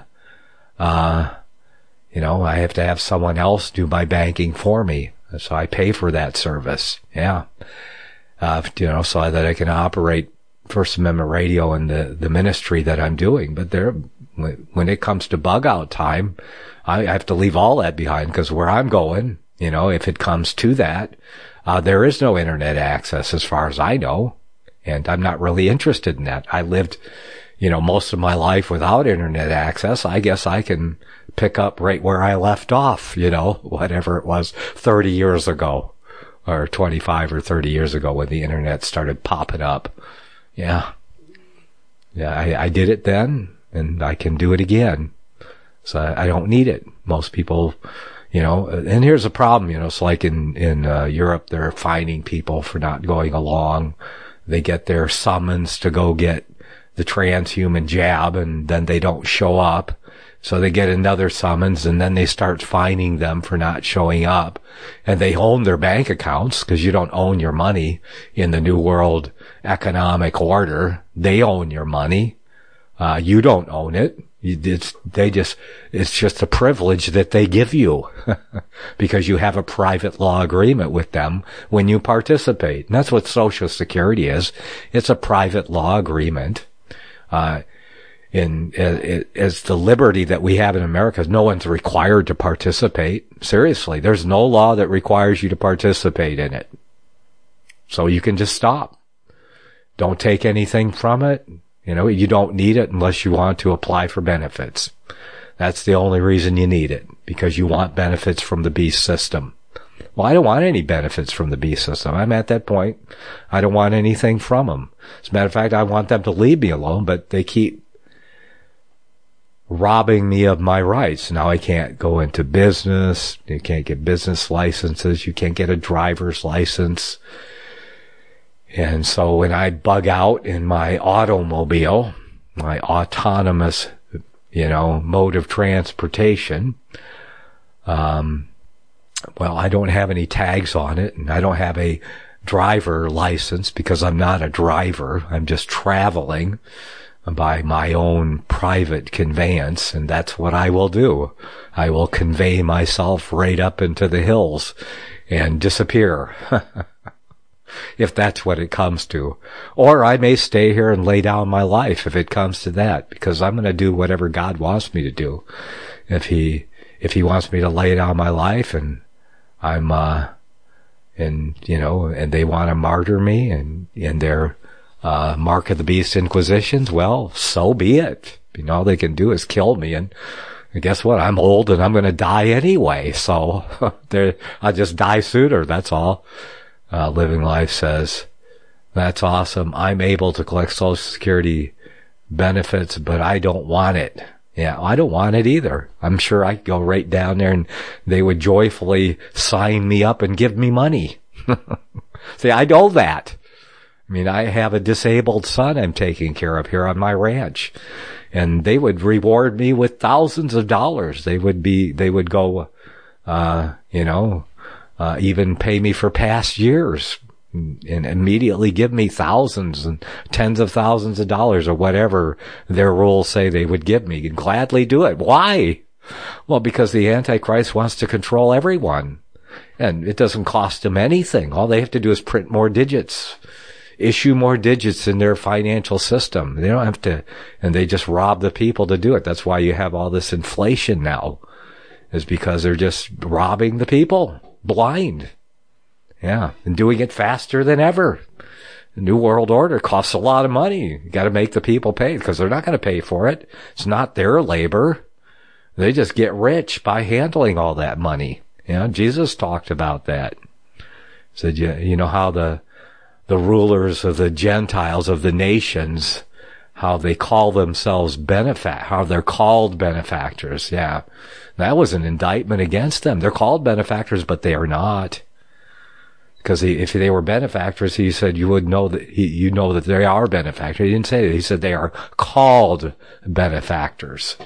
Uh, you know, I have to have someone else do my banking for me. So I pay for that service. Yeah. Uh, you know, so that I can operate First Amendment Radio and the, the ministry that I'm doing. But there, when it comes to bug out time, I have to leave all that behind, because where I'm going, you know, if it comes to that, uh, there is no internet access as far as I know. And I'm not really interested in that. I lived, you know, most of my life without internet access. I guess I can pick up right where I left off, you know, whatever it was thirty years ago or twenty-five or thirty years ago when the internet started popping up. Yeah. Yeah, I, I did it then, and I can do it again. So I, I don't need it. Most people, you know, and here's the problem, you know, it's like in, in, uh, Europe, they're fining people for not going along. They get their summons to go get the transhuman jab, and then they don't show up. So they get another summons, and then they start fining them for not showing up. And they own their bank accounts, because you don't own your money in the New World Economic Order. They own your money. Uh, you don't own it. It's, they just, it's just a privilege that they give you because you have a private law agreement with them when you participate. And that's what Social Security is. It's a private law agreement. Uh, in, as the liberty that we have in America, no one's required to participate. Seriously, there's no law that requires you to participate in it. So you can just stop. Don't take anything from it. You know, you don't need it unless you want to apply for benefits. That's the only reason you need it, because you want benefits from the beast system. Well, I don't want any benefits from the beast system. I'm at that point. I don't want anything from them. As a matter of fact, I want them to leave me alone, but they keep robbing me of my rights. Now I can't go into business. You can't get business licenses. You can't get a driver's license. And so when I bug out in my automobile, my autonomous, you know, mode of transportation, um, well, I don't have any tags on it, and I don't have a driver license because I'm not a driver. I'm just traveling by my own private conveyance, and that's what I will do. I will convey myself right up into the hills and disappear. If that's what it comes to. Or I may stay here and lay down my life if it comes to that, because I'm going to do whatever God wants me to do. If he, if he wants me to lay down my life and I'm, uh, and, you know, and they want to martyr me and, and their, uh, Mark of the Beast Inquisitions, well, so be it. You know, all they can do is kill me, and, and guess what? I'm old and I'm going to die anyway, so I'll just die sooner, that's all. Uh, Living Life says, that's awesome. I'm able to collect Social Security benefits, but I don't want it. Yeah, I don't want it either. I'm sure I could go right down there and they would joyfully sign me up and give me money. See, I know that. I mean, I have a disabled son I'm taking care of here on my ranch, and they would reward me with thousands of dollars. They would be, they would go, uh, you know, Uh, even pay me for past years and immediately give me thousands and tens of thousands of dollars or whatever their rules say they would give me, and gladly do it. Why? Well, because the Antichrist wants to control everyone, and it doesn't cost them anything. All they have to do is print more digits, issue more digits in their financial system. They don't have to, and they just rob the people to do it. That's why you have all this inflation now, is because they're just robbing the people. Blind. Yeah. And doing it faster than ever. The New World Order costs a lot of money. You got to make the people pay, because they're not going to pay for it. It's not their labor. They just get rich by handling all that money. Yeah. Jesus talked about that. He said, you, you know how the, the rulers of the Gentiles, of the nations, how they call themselves benefact, how they're called benefactors. Yeah. That was an indictment against them. They're called benefactors, but they are not. Because he, if they were benefactors, he said you would know that he, you know that they are benefactors. He didn't say that. He said they are called benefactors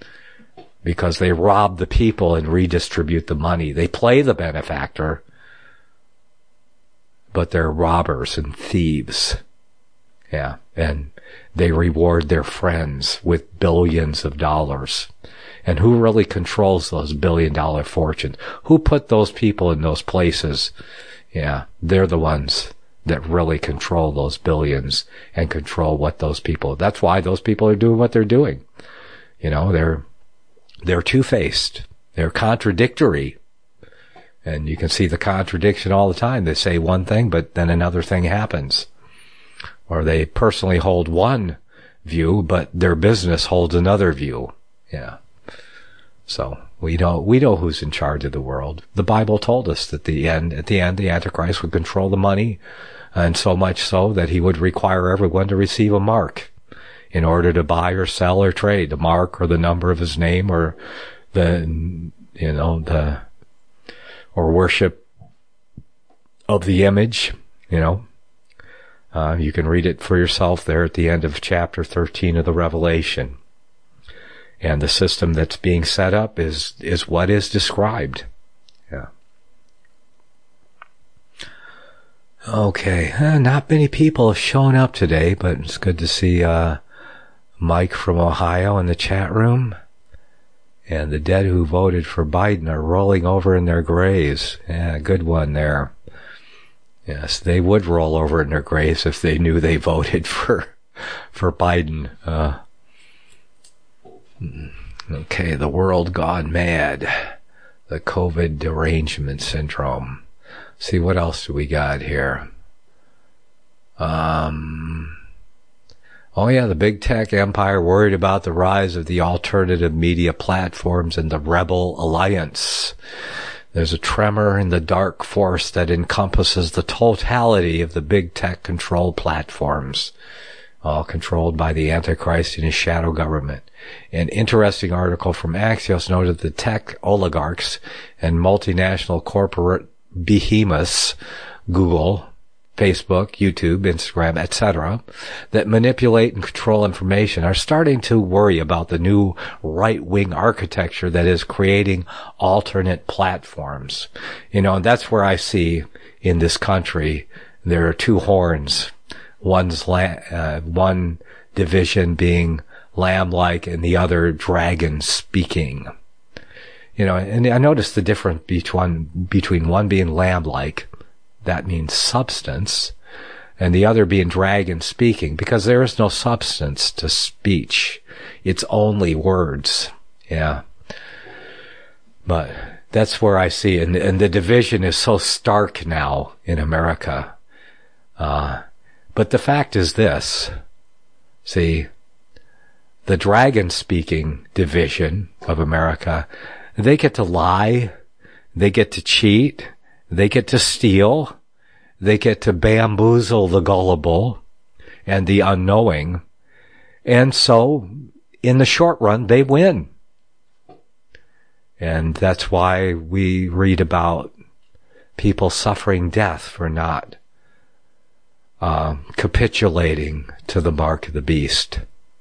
because they rob the people and redistribute the money. They play the benefactor, but they're robbers and thieves. Yeah, and they reward their friends with billions of dollars. And who really controls those billion dollar fortunes? Who put those people in those places? Yeah, they're the ones that really control those billions and control what those people, that's why those people are doing what they're doing. You know, they're, they're two-faced. They're contradictory. And you can see the contradiction all the time. They say one thing, but then another thing happens. Or they personally hold one view, but their business holds another view. Yeah. So we know, we know who's in charge of the world. The Bible told us that the end, at the end, the Antichrist would control the money, and so much so that he would require everyone to receive a mark in order to buy or sell or trade. The mark or the number of his name, or the, you know, the, or worship of the image, you know. Uh, you can read it for yourself there at the end of chapter thirteen of the Revelation. And the system that's being set up is, is what is described. Yeah. Okay. Uh, not many people have shown up today, but it's good to see, uh, Mike from Ohio in the chat room. And the dead who voted for Biden are rolling over in their graves. Yeah, good one there. Yes, they would roll over in their graves if they knew they voted for, for Biden. Uh, Okay, the world gone mad. The COVID derangement syndrome. See, what else do we got here? Um, oh yeah, the big tech empire worried about the rise of the alternative media platforms and the Rebel Alliance. There's a tremor in the dark force that encompasses the totality of the big tech control platforms, all controlled by the Antichrist and his shadow government. An interesting article from Axios noted that tech oligarchs and multinational corporate behemoths, Google, Facebook, YouTube, Instagram, et cetera, that manipulate and control information are starting to worry about the new right-wing architecture that is creating alternate platforms. You know, and that's where I see in this country there are two horns. One's la- uh, one division being lamb-like and the other dragon-speaking. You know, and I noticed the difference between between one being lamb-like, that means substance, and the other being dragon speaking, because there is no substance to speech. It's only words. Yeah. But that's where I see, and, and the division is so stark now in America. Uh, but the fact is this. See, the dragon speaking division of America, they get to lie, they get to cheat, they get to steal, they get to bamboozle the gullible and the unknowing, and so in the short run they win. And that's why we read about people suffering death for not uh, capitulating to the mark of the beast.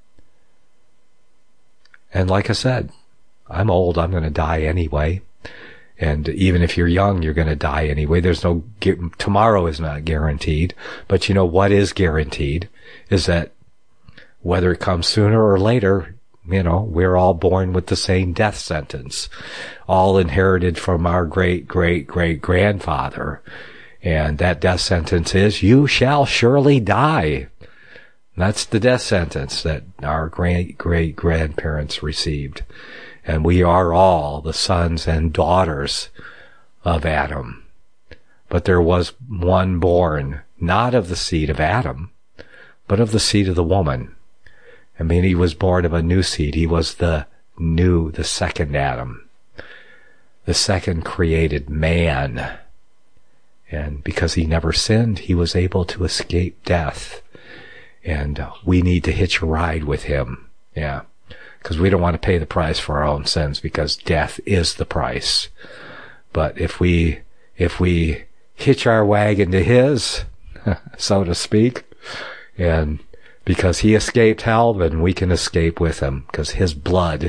And like I said, I'm old, I'm going to die anyway. And even if you're young, you're going to die anyway. There's no, tomorrow is not guaranteed. But you know what is guaranteed is that whether it comes sooner or later, you know, we're all born with the same death sentence, all inherited from our great, great, great grandfather. And that death sentence is, you shall surely die. That's the death sentence that our great, great grandparents received. And we are all the sons and daughters of Adam. But there was one born, not of the seed of Adam, but of the seed of the woman. I mean, he was born of a new seed. He was the new, the second Adam, the second created man. And because he never sinned, he was able to escape death. And we need to hitch a ride with him. Yeah. Because we don't want to pay the price for our own sins, because death is the price. But if we, if we hitch our wagon to his, so to speak, and because he escaped hell, then we can escape with him, because his blood,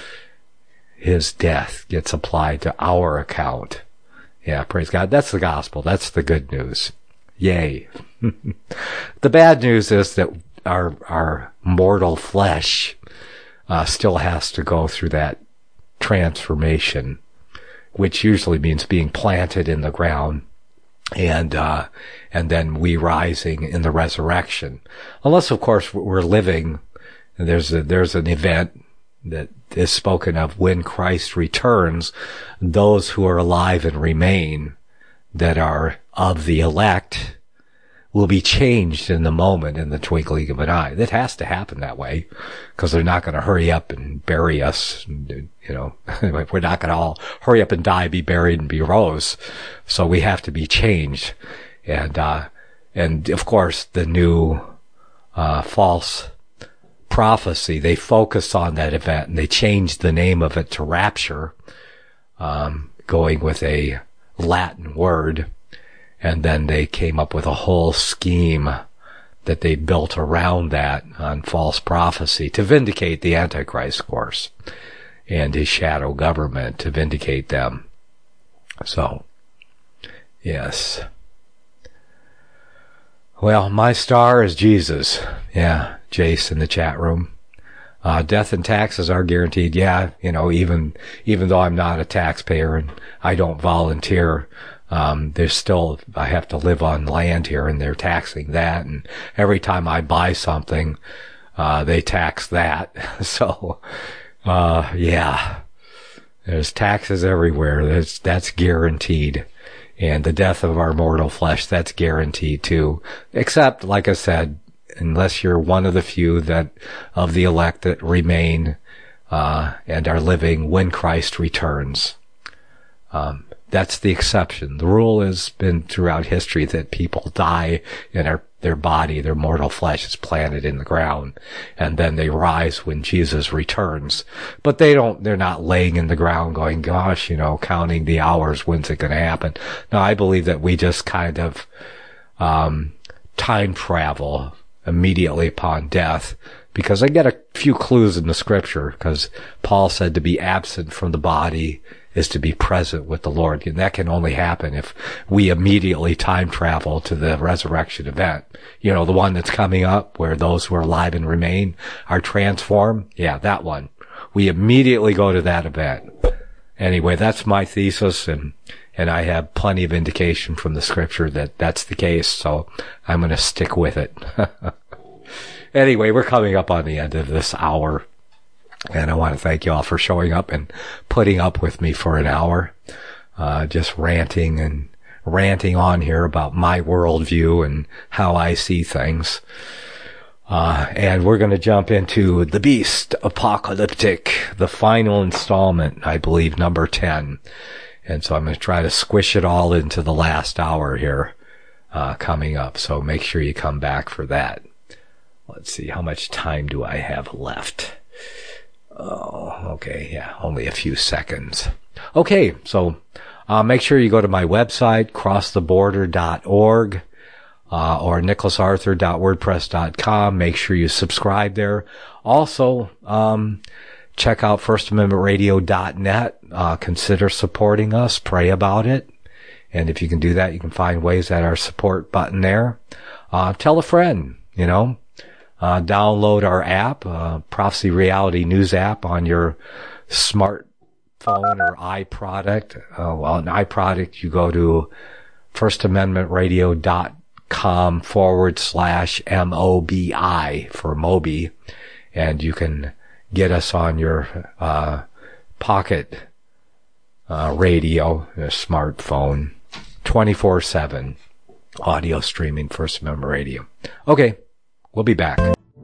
his death gets applied to our account. Yeah, praise God. That's the gospel. That's the good news. Yay. The bad news is that our, our mortal flesh Uh, still has to go through that transformation, which usually means being planted in the ground and, uh, and then we rising in the resurrection. Unless, of course, we're living, there's a, there's an event that is spoken of when Christ returns, those who are alive and remain that are of the elect will be changed in the moment, in the twinkling of an eye. That has to happen that way, because they're not going to hurry up and bury us. You know, we're not going to all hurry up and die, be buried, and be rose. So we have to be changed. And, uh, and of course, the new, uh, false prophecy, they focus on that event and they changed the name of it to rapture, um, going with a Latin word. And then they came up with a whole scheme that they built around that on false prophecy to vindicate the Antichrist, of course, and his shadow government, to vindicate them. So, yes. Well, my star is Jesus. Yeah, Jace in the chat room. Uh, death and taxes are guaranteed. Yeah, you know, even, even though I'm not a taxpayer and I don't volunteer, Um, there's still, I have to live on land here and they're taxing that. And every time I buy something, uh, they tax that. So, uh, yeah, there's taxes everywhere. That's, that's guaranteed. And the death of our mortal flesh, that's guaranteed too. Except, like I said, unless you're one of the few that, of the elect that remain, uh, and are living when Christ returns. Um, That's the exception. The rule has been throughout history that people die and their, their body, their mortal flesh is planted in the ground, and then they rise when Jesus returns. But they don't, they're not laying in the ground going, gosh, you know, counting the hours, when's it going to happen? No, I believe that we just kind of, um, time travel immediately upon death, because I get a few clues in the scripture, because Paul said to be absent from the body is to be present with the Lord. And that can only happen if we immediately time travel to the resurrection event. You know, the one that's coming up where those who are alive and remain are transformed. Yeah, that one. We immediately go to that event. Anyway, that's my thesis, and and I have plenty of indication from the scripture that that's the case, so I'm going to stick with it. Anyway, we're coming up on the end of this hour, and I want to thank you all for showing up and putting up with me for an hour, uh, just ranting and ranting on here about my worldview and how I see things. Uh, and we're going to jump into The Beast Apocalyptic, the final installment, I believe, number ten. And so I'm going to try to squish it all into the last hour here, uh, coming up. So make sure you come back for that. Let's see, how much time do I have left? Oh, okay, yeah, only a few seconds. Okay, so, uh, make sure you go to my website, cross the border dot org. Uh, or nicholas arthur dot wordpress dot com. Make sure you subscribe there. Also, um, check out first amendment radio dot net. Uh, consider supporting us. Pray about it. And if you can do that, you can find ways at our support button there. Uh, tell a friend, you know. Uh, download our app, uh, Prophecy Reality News app on your smartphone or iProduct. Uh, well, an iProduct, you go to first amendment radio dot com. com forward slash M O B I for Moby, and you can get us on your uh pocket uh radio, a smartphone, twenty-four seven audio streaming, First Amendment Radio. Okay, we'll be back.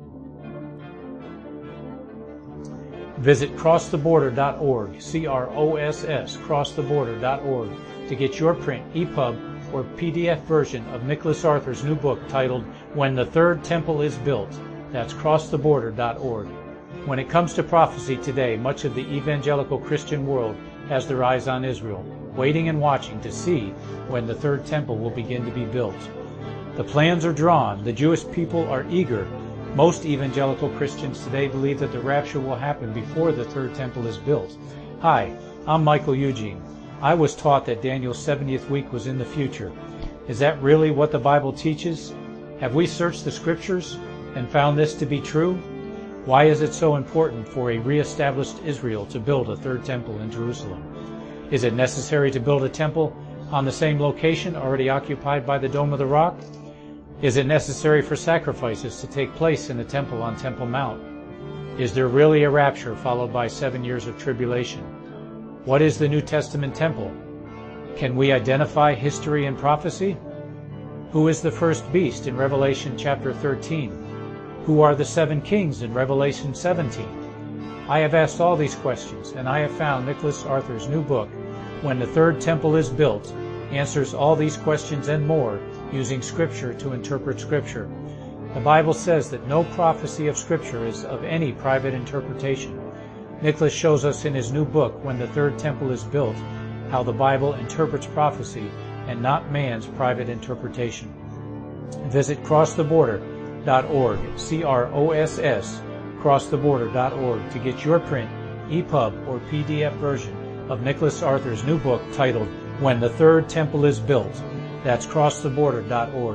Visit cross the border dot org, C R O S S, cross the border dot org, to get your print, E P U B, or P D F version of Nicholas Arthur's new book titled When the Third Temple is Built. That's cross the border dot org. When it comes to prophecy today, much of the evangelical Christian world has their eyes on Israel, waiting and watching to see when the third temple will begin to be built. The plans are drawn. The Jewish people are eager. Most evangelical Christians today believe that the rapture will happen before the third temple is built. Hi, I'm Michael Eugene. I was taught that Daniel's seventieth week was in the future. Is that really what the Bible teaches? Have we searched the scriptures and found this to be true? Why is it so important for a re-established Israel to build a third temple in Jerusalem? Is it necessary to build a temple on the same location already occupied by the Dome of the Rock? Is it necessary for sacrifices to take place in the temple on Temple Mount? Is there really a rapture followed by seven years of tribulation? What is the New Testament temple? Can we identify history and prophecy? Who is the first beast in Revelation chapter thirteen? Who are the seven kings in Revelation seventeen? I have asked all these questions, and I have found Nicholas Arthur's new book, When the Third Temple is Built, answers all these questions and more using Scripture to interpret Scripture. The Bible says that no prophecy of Scripture is of any private interpretation. Nicholas shows us in his new book, When the Third Temple is Built, how the Bible interprets prophecy and not man's private interpretation. Visit cross the border dot org, C R O S S, cross the border dot org, to get your print, E P U B, or P D F version of Nicholas Arthur's new book titled When the Third Temple is Built. That's cross the border dot org.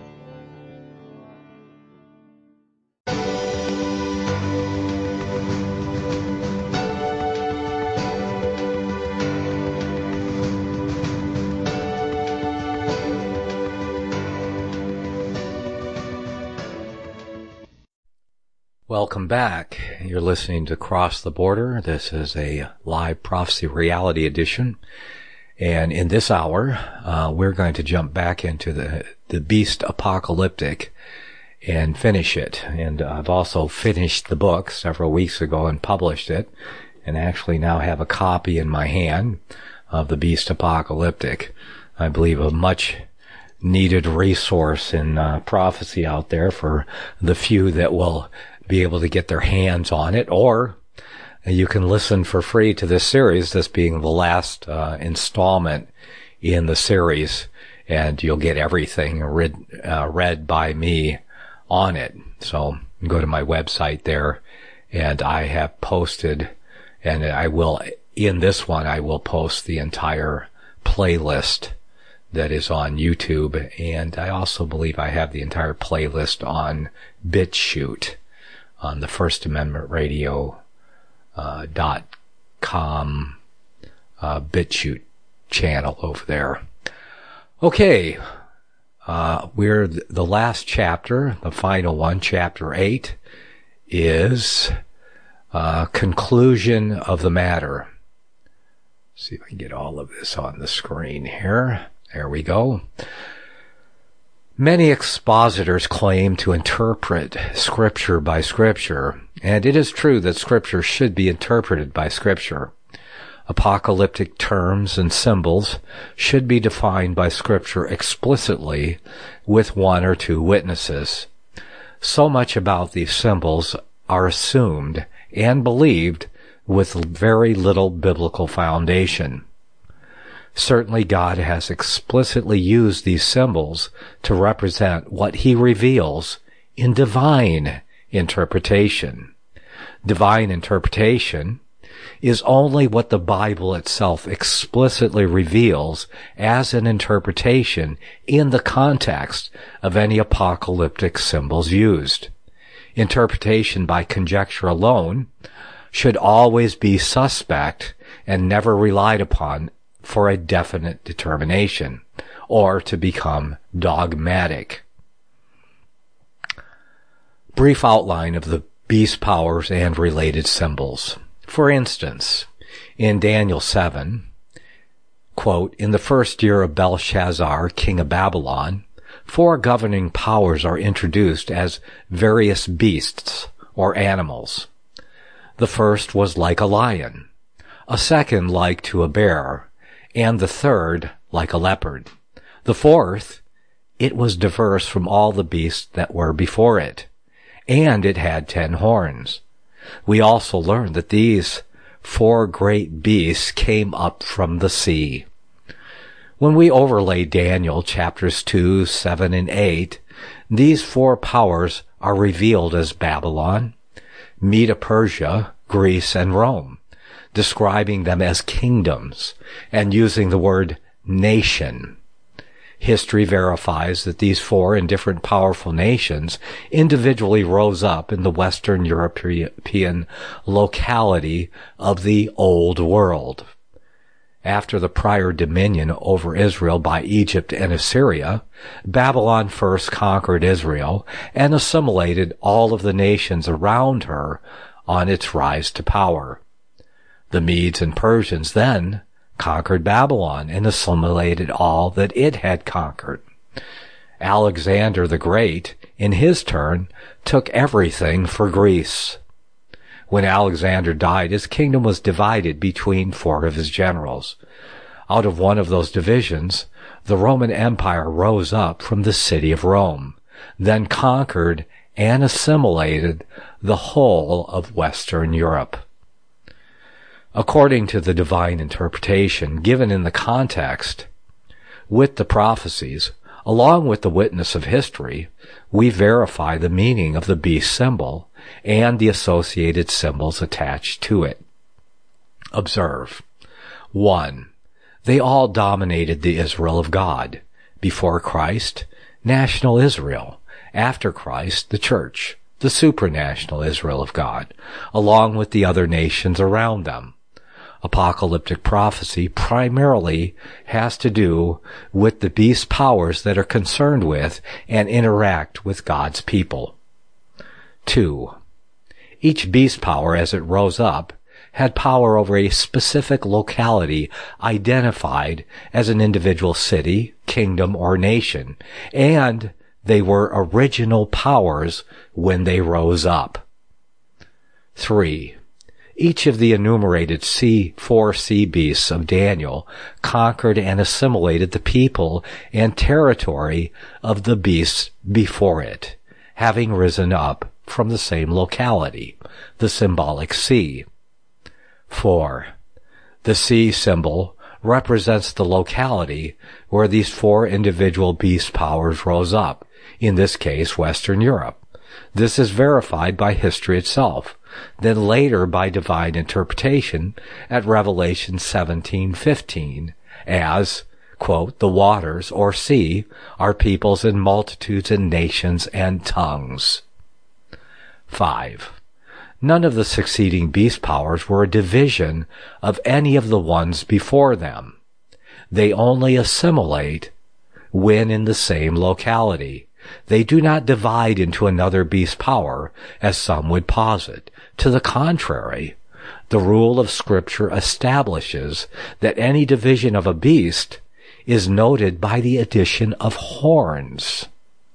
Welcome back. You're listening to Cross the Border. This is a live Prophecy Reality edition. And in this hour, uh, we're going to jump back into the, the Beast Apocalyptic and finish it. And I've also finished the book several weeks ago and published it, and actually now have a copy in my hand of the Beast Apocalyptic. I believe a much needed resource in uh, prophecy out there for the few that will be able to get their hands on it, or you can listen for free to this series, this being the last uh, installment in the series. and you'll get everything read, uh, read by me on it. So go to my website there, and I have posted, and I will, in this one, I will post the entire playlist that is on YouTube, and I also believe I have the entire playlist on BitChute, on the First Amendment Radio uh, dot com uh, BitChute channel over there. Okay, uh, we're th- the last chapter, the final one, chapter eight, is uh, conclusion of the matter. Let's see if I can get all of this on the screen here. There we go. Many expositors claim to interpret Scripture by Scripture, and it is true that Scripture should be interpreted by Scripture. Apocalyptic terms and symbols should be defined by Scripture explicitly with one or two witnesses. So much about these symbols are assumed and believed with very little biblical foundation. Certainly God has explicitly used these symbols to represent what he reveals in divine interpretation. Divine interpretation is only what the Bible itself explicitly reveals as an interpretation in the context of any apocalyptic symbols used. Interpretation by conjecture alone should always be suspect and never relied upon for a definite determination, or to become dogmatic. Brief outline of the beast powers and related symbols. For instance, in Daniel seven, quote, in the first year of Belshazzar, king of Babylon, four governing powers are introduced as various beasts or animals. The first was like a lion, a second like to a bear, and the third like a leopard. The fourth, it was diverse from all the beasts that were before it, and it had ten horns. We also learned that these four great beasts came up from the sea. When we overlay Daniel chapters two, seven, and eight, these four powers are revealed as Babylon, Medo-Persia, Greece, and Rome, describing them as kingdoms and using the word nation. History verifies that these four and different powerful nations individually rose up in the Western European locality of the Old World. After the prior dominion over Israel by Egypt and Assyria, Babylon first conquered Israel and assimilated all of the nations around her on its rise to power. The Medes and Persians then conquered Babylon and assimilated all that it had conquered. Alexander the Great, in his turn, took everything for Greece. When Alexander died, his kingdom was divided between four of his generals. Out of one of those divisions, the Roman Empire rose up from the city of Rome, then conquered and assimilated the whole of Western Europe. According to the divine interpretation given in the context, with the prophecies, along with the witness of history, we verify the meaning of the beast symbol and the associated symbols attached to it. Observe. One, they all dominated the Israel of God. Before Christ, national Israel. After Christ, the church, the supranational Israel of God, along with the other nations around them. Apocalyptic prophecy primarily has to do with the beast powers that are concerned with and interact with God's people. Two, each beast power as it rose up had power over a specific locality identified as an individual city, kingdom, or nation, and they were original powers when they rose up. Three, each of the enumerated sea, four sea beasts of Daniel conquered and assimilated the people and territory of the beasts before it, having risen up from the same locality, the symbolic sea. Four, the sea symbol represents the locality where these four individual beast powers rose up, in this case Western Europe. This is verified by history itself, then later by divine interpretation at Revelation seventeen fifteen as, quote, the waters, or sea, are peoples and multitudes and nations and tongues. Five. None of the succeeding beast powers were a division of any of the ones before them. They only assimilate when in the same locality. They do not divide into another beast power, as some would posit. To the contrary, the rule of Scripture establishes that any division of a beast is noted by the addition of horns.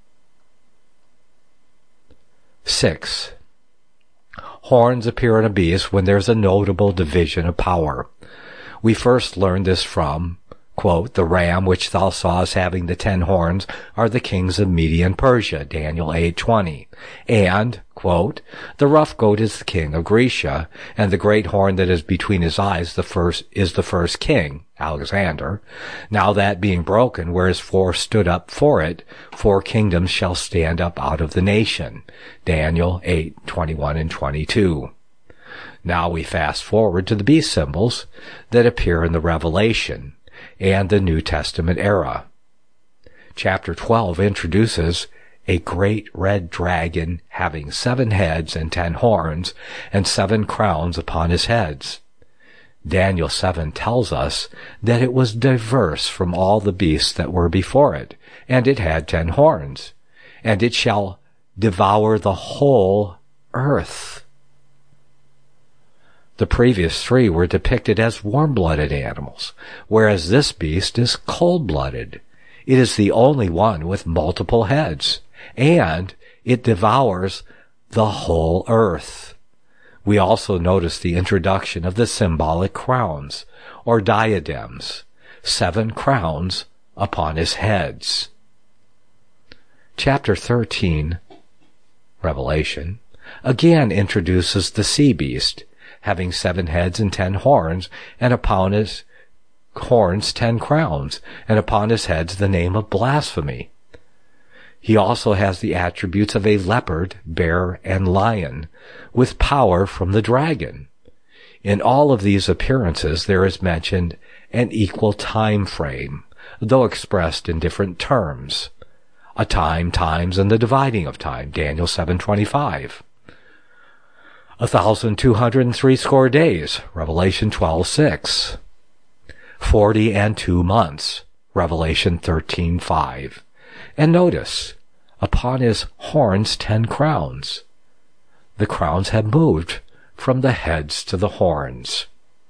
Six. Horns appear in a beast when there's a notable division of power. We first learn this from, quote, the ram which thou sawest having the ten horns are the kings of Media and Persia, Daniel eight twenty. And, quote, the rough goat is the king of Grecia, and the great horn that is between his eyes the first is the first king, Alexander. Now that being broken, whereas four stood up for it, four kingdoms shall stand up out of the nation, Daniel eight twenty-one and twenty-two. Now we fast forward to the beast symbols that appear in the Revelation and the New Testament era. Chapter twelve introduces a great red dragon having seven heads and ten horns and seven crowns upon his heads. Daniel seven tells us that it was diverse from all the beasts that were before it, and it had ten horns, and it shall devour the whole earth. The previous three were depicted as warm-blooded animals, whereas this beast is cold-blooded. It is the only one with multiple heads, and it devours the whole earth. We also notice the introduction of the symbolic crowns, or diadems, seven crowns upon his heads. Chapter thirteen, Revelation, again introduces the sea beast, having seven heads and ten horns, and upon his horns ten crowns, and upon his heads the name of blasphemy. He also has the attributes of a leopard, bear, and lion, with power from the dragon. In all of these appearances there is mentioned an equal time frame, though expressed in different terms. A time, times, and the dividing of time, Daniel seven twenty-five. A thousand two hundred and three score days, Revelation twelve six. Forty and two months, Revelation thirteen five. And notice, upon his horns ten crowns. The crowns have moved from the heads to the horns.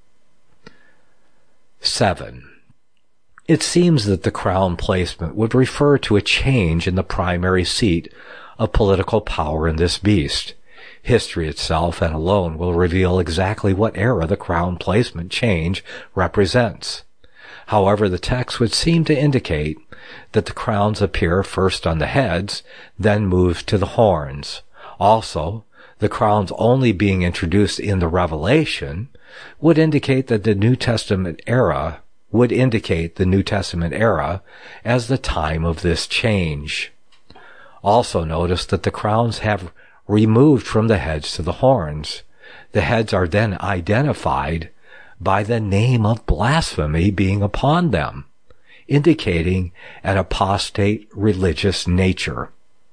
Seven. It seems that the crown placement would refer to a change in the primary seat of political power in this beast. History itself and alone will reveal exactly what era the crown placement change represents. However, the text would seem to indicate that the crowns appear first on the heads, then move to the horns. Also, the crowns only being introduced in the Revelation would indicate that the New Testament era would indicate the New Testament era as the time of this change. Also notice that the crowns have removed from the heads to the horns. The heads are then identified by the name of blasphemy being upon them, indicating an apostate religious nature.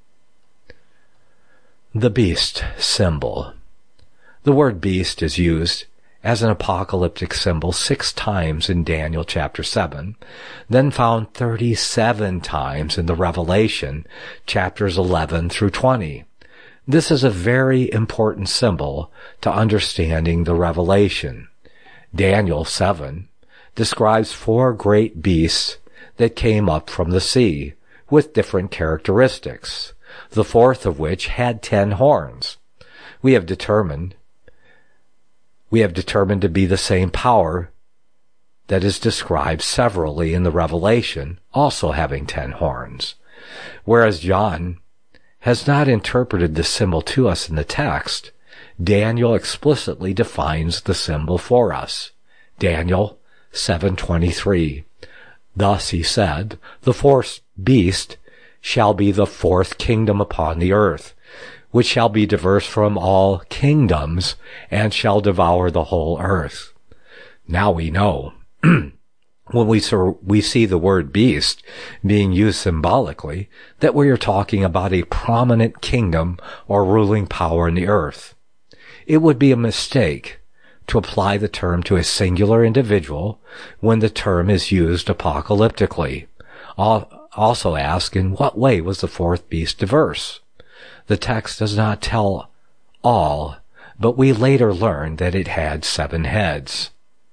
The beast symbol. The word beast is used as an apocalyptic symbol six times in Daniel chapter seven, then found thirty-seven times in the Revelation chapters eleven through twenty. This is a very important symbol to understanding the Revelation. Daniel seven describes four great beasts that came up from the sea with different characteristics, the fourth of which had ten horns. We have determined we have determined to be the same power that is described severally in the Revelation, also having ten horns. Whereas John has not interpreted the symbol to us in the text, Daniel explicitly defines the symbol for us. Daniel seven twenty-three. Thus he said, the fourth beast shall be the fourth kingdom upon the earth, which shall be diverse from all kingdoms, and shall devour the whole earth. Now we know, when we, sur- we see the word beast being used symbolically, that we are talking about a prominent kingdom or ruling power in the earth. It would be a mistake to apply the term to a singular individual when the term is used apocalyptically. I'll also ask, in what way was the fourth beast diverse? The text does not tell all, but we later learned that it had seven heads.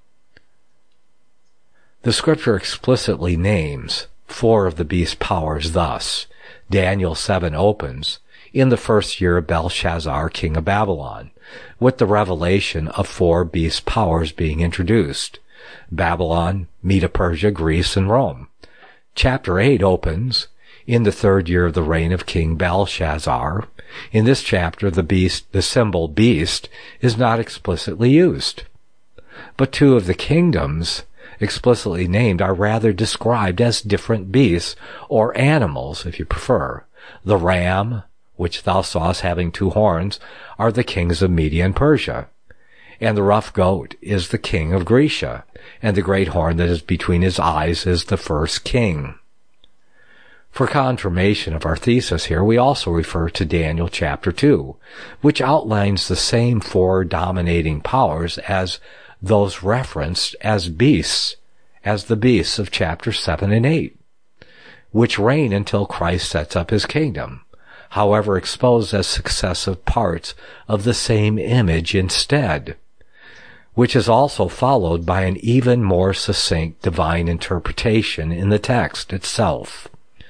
The scripture explicitly names four of the beast's powers thus. Daniel seven opens, in the first year of Belshazzar, king of Babylon, with the revelation of four beast powers being introduced: Babylon, Medo-Persia, Greece, and Rome. Chapter eight opens, in the third year of the reign of King Belshazzar. In this chapter, the beast, the symbol beast, is not explicitly used. But two of the kingdoms explicitly named are rather described as different beasts, or animals, if you prefer. The ram, which thou sawest having two horns, are the kings of Media and Persia. And the rough goat is the king of Grecia, and the great horn that is between his eyes is the first king. For confirmation of our thesis here, we also refer to Daniel chapter two, which outlines the same four dominating powers as those referenced as beasts, as the beasts of chapter seven and eight, which reign until Christ sets up his kingdom, however exposed as successive parts of the same image instead, which is also followed by an even more succinct divine interpretation in the text itself.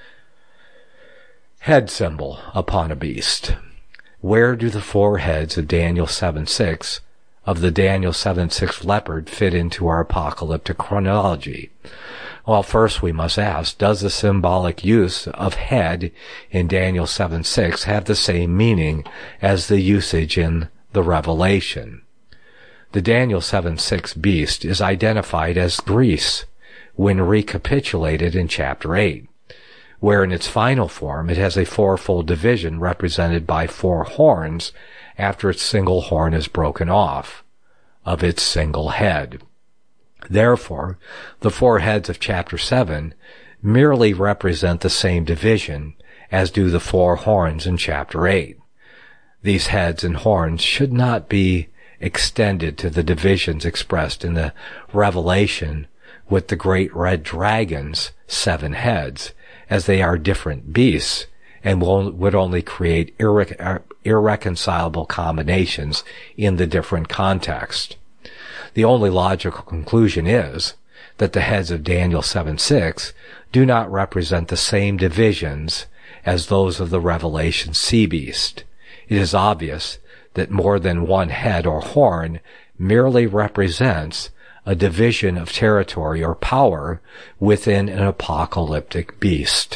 Head symbol upon a beast. Where do the four heads of Daniel seven six of the Daniel seven six leopard fit into our apocalyptic chronology? Well, first we must ask, does the symbolic use of head in Daniel seven six have the same meaning as the usage in the Revelation? The Daniel seven six beast is identified as Greece when recapitulated in chapter eight, where in its final form it has a fourfold division represented by four horns after its single horn is broken off of its single head. Therefore, the four heads of chapter seven merely represent the same division as do the four horns in chapter eight. These heads and horns should not be extended to the divisions expressed in the Revelation with the great red dragon's seven heads, as they are different beasts and will, would only create irre- irreconcilable combinations in the different context. The only logical conclusion is that the heads of Daniel seven six do not represent the same divisions as those of the Revelation sea beast. It is obvious that more than one head or horn merely represents a division of territory or power within an apocalyptic beast.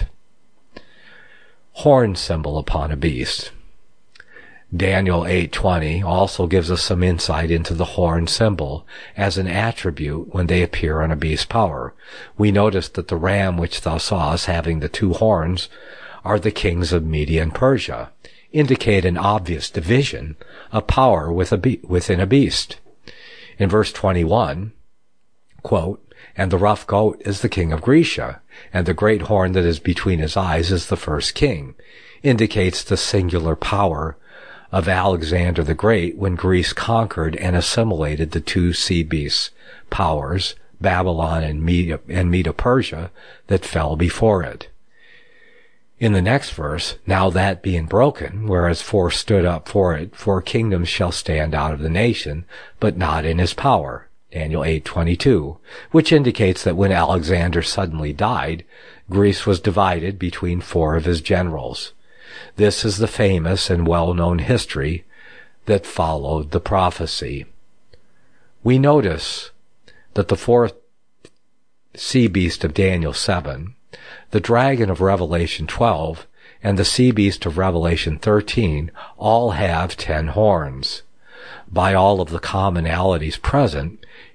Horn symbol upon a beast. Daniel eight twenty also gives us some insight into the horn symbol as an attribute when they appear on a beast's power. We notice that the ram which thou sawest having the two horns are the kings of Media and Persia, indicate an obvious division of power with a be- within a beast. In verse twenty-one, quote, and the rough goat is the king of Grecia, and the great horn that is between his eyes is the first king, indicates the singular power of Alexander the Great when Greece conquered and assimilated the two sea beast powers, Babylon and Medo, and Medo-Persia, that fell before it. In the next verse, now that being broken, whereas four stood up for it, four kingdoms shall stand out of the nation, but not in his power. Daniel eight twenty-two, which indicates that when Alexander suddenly died, Greece was divided between four of his generals. This is the famous and well-known history that followed the prophecy. We notice that the fourth sea beast of Daniel seven, the dragon of Revelation twelve, and the sea beast of Revelation thirteen all have ten horns. By all of the commonalities present,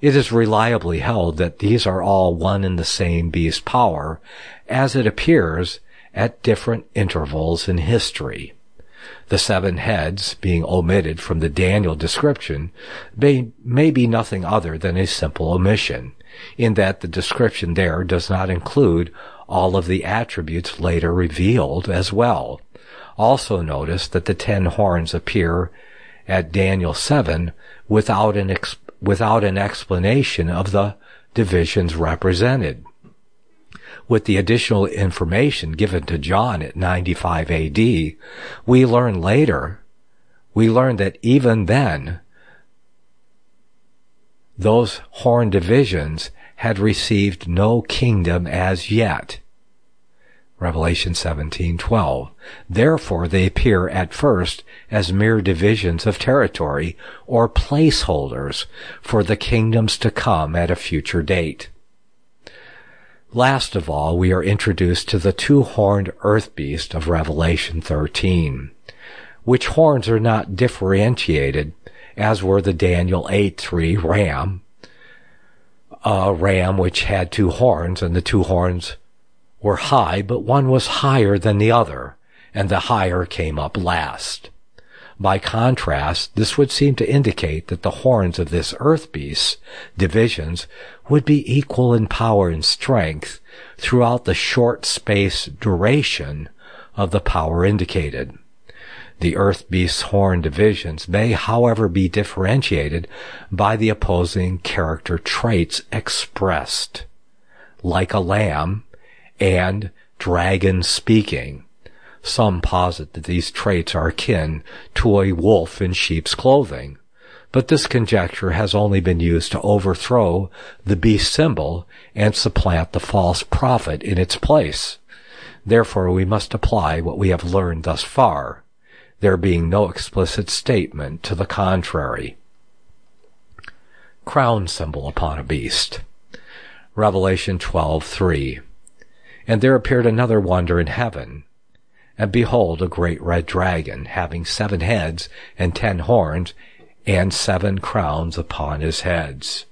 It is reliably held that these are all one and the same beast power, as it appears at different intervals in history. The seven heads, being omitted from the Daniel description, may, may be nothing other than a simple omission, in that the description there does not include all of the attributes later revealed as well. Also notice that the ten horns appear at Daniel seven without an ex- without an explanation of the divisions represented. With the additional information given to John at ninety-five A D, we learn later, we learn that even then, those horn divisions had received no kingdom as yet. Revelation seventeen twelve. Therefore they appear at first as mere divisions of territory or placeholders for the kingdoms to come at a future date. Last of all, we are introduced to the two-horned earth beast of Revelation thirteen, which horns are not differentiated, as were the Daniel eight three ram, a ram which had two horns, and the two horns were high, but one was higher than the other, and the higher came up last. By contrast, this would seem to indicate that the horns of this earth beast's divisions would be equal in power and strength throughout the short space duration of the power indicated. The earth beast's horn divisions may, however, be differentiated by the opposing character traits expressed, like a lamb and dragon speaking. Some posit that these traits are akin to a wolf in sheep's clothing, but this conjecture has only been used to overthrow the beast symbol and supplant the false prophet in its place. Therefore we must apply what we have learned thus far, there being no explicit statement to the contrary. Crown symbol upon a beast. Revelation twelve three. And there appeared another wonder in heaven, and behold, a great red dragon, having seven heads and ten horns, and seven crowns upon his heads.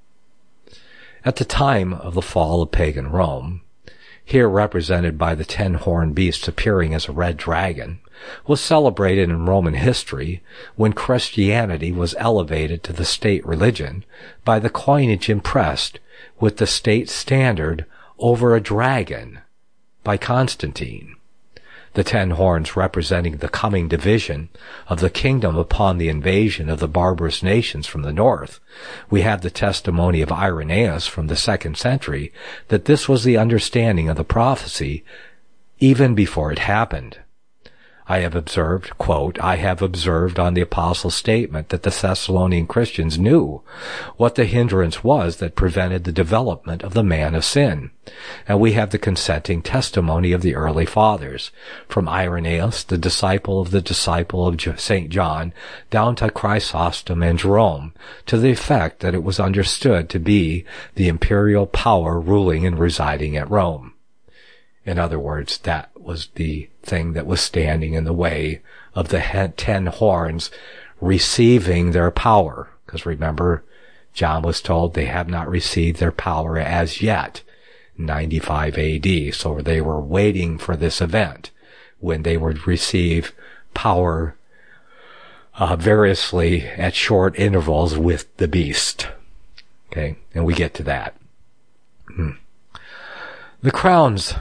At the time of the fall of pagan Rome, here represented by the ten-horned beast appearing as a red dragon, was celebrated in Roman history when Christianity was elevated to the state religion by the coinage impressed with the state standard over a dragon by Constantine. The ten horns representing the coming division of the kingdom upon the invasion of the barbarous nations from the north. We have the testimony of Irenaeus from the second century that this was the understanding of the prophecy even before it happened. I have observed, quote, I have observed on the apostle's statement that the Thessalonian Christians knew what the hindrance was that prevented the development of the man of sin. And we have the consenting testimony of the early fathers, from Irenaeus, the disciple of the disciple of Saint John, down to Chrysostom and Jerome, to the effect that it was understood to be the imperial power ruling and residing at Rome. In other words, that was the thing that was standing in the way of the ten horns receiving their power. Because remember, John was told they have not received their power as yet, ninety-five A D. So they were waiting for this event when they would receive power uh, variously at short intervals with the beast. Okay, and we get to that. Hmm. The crowns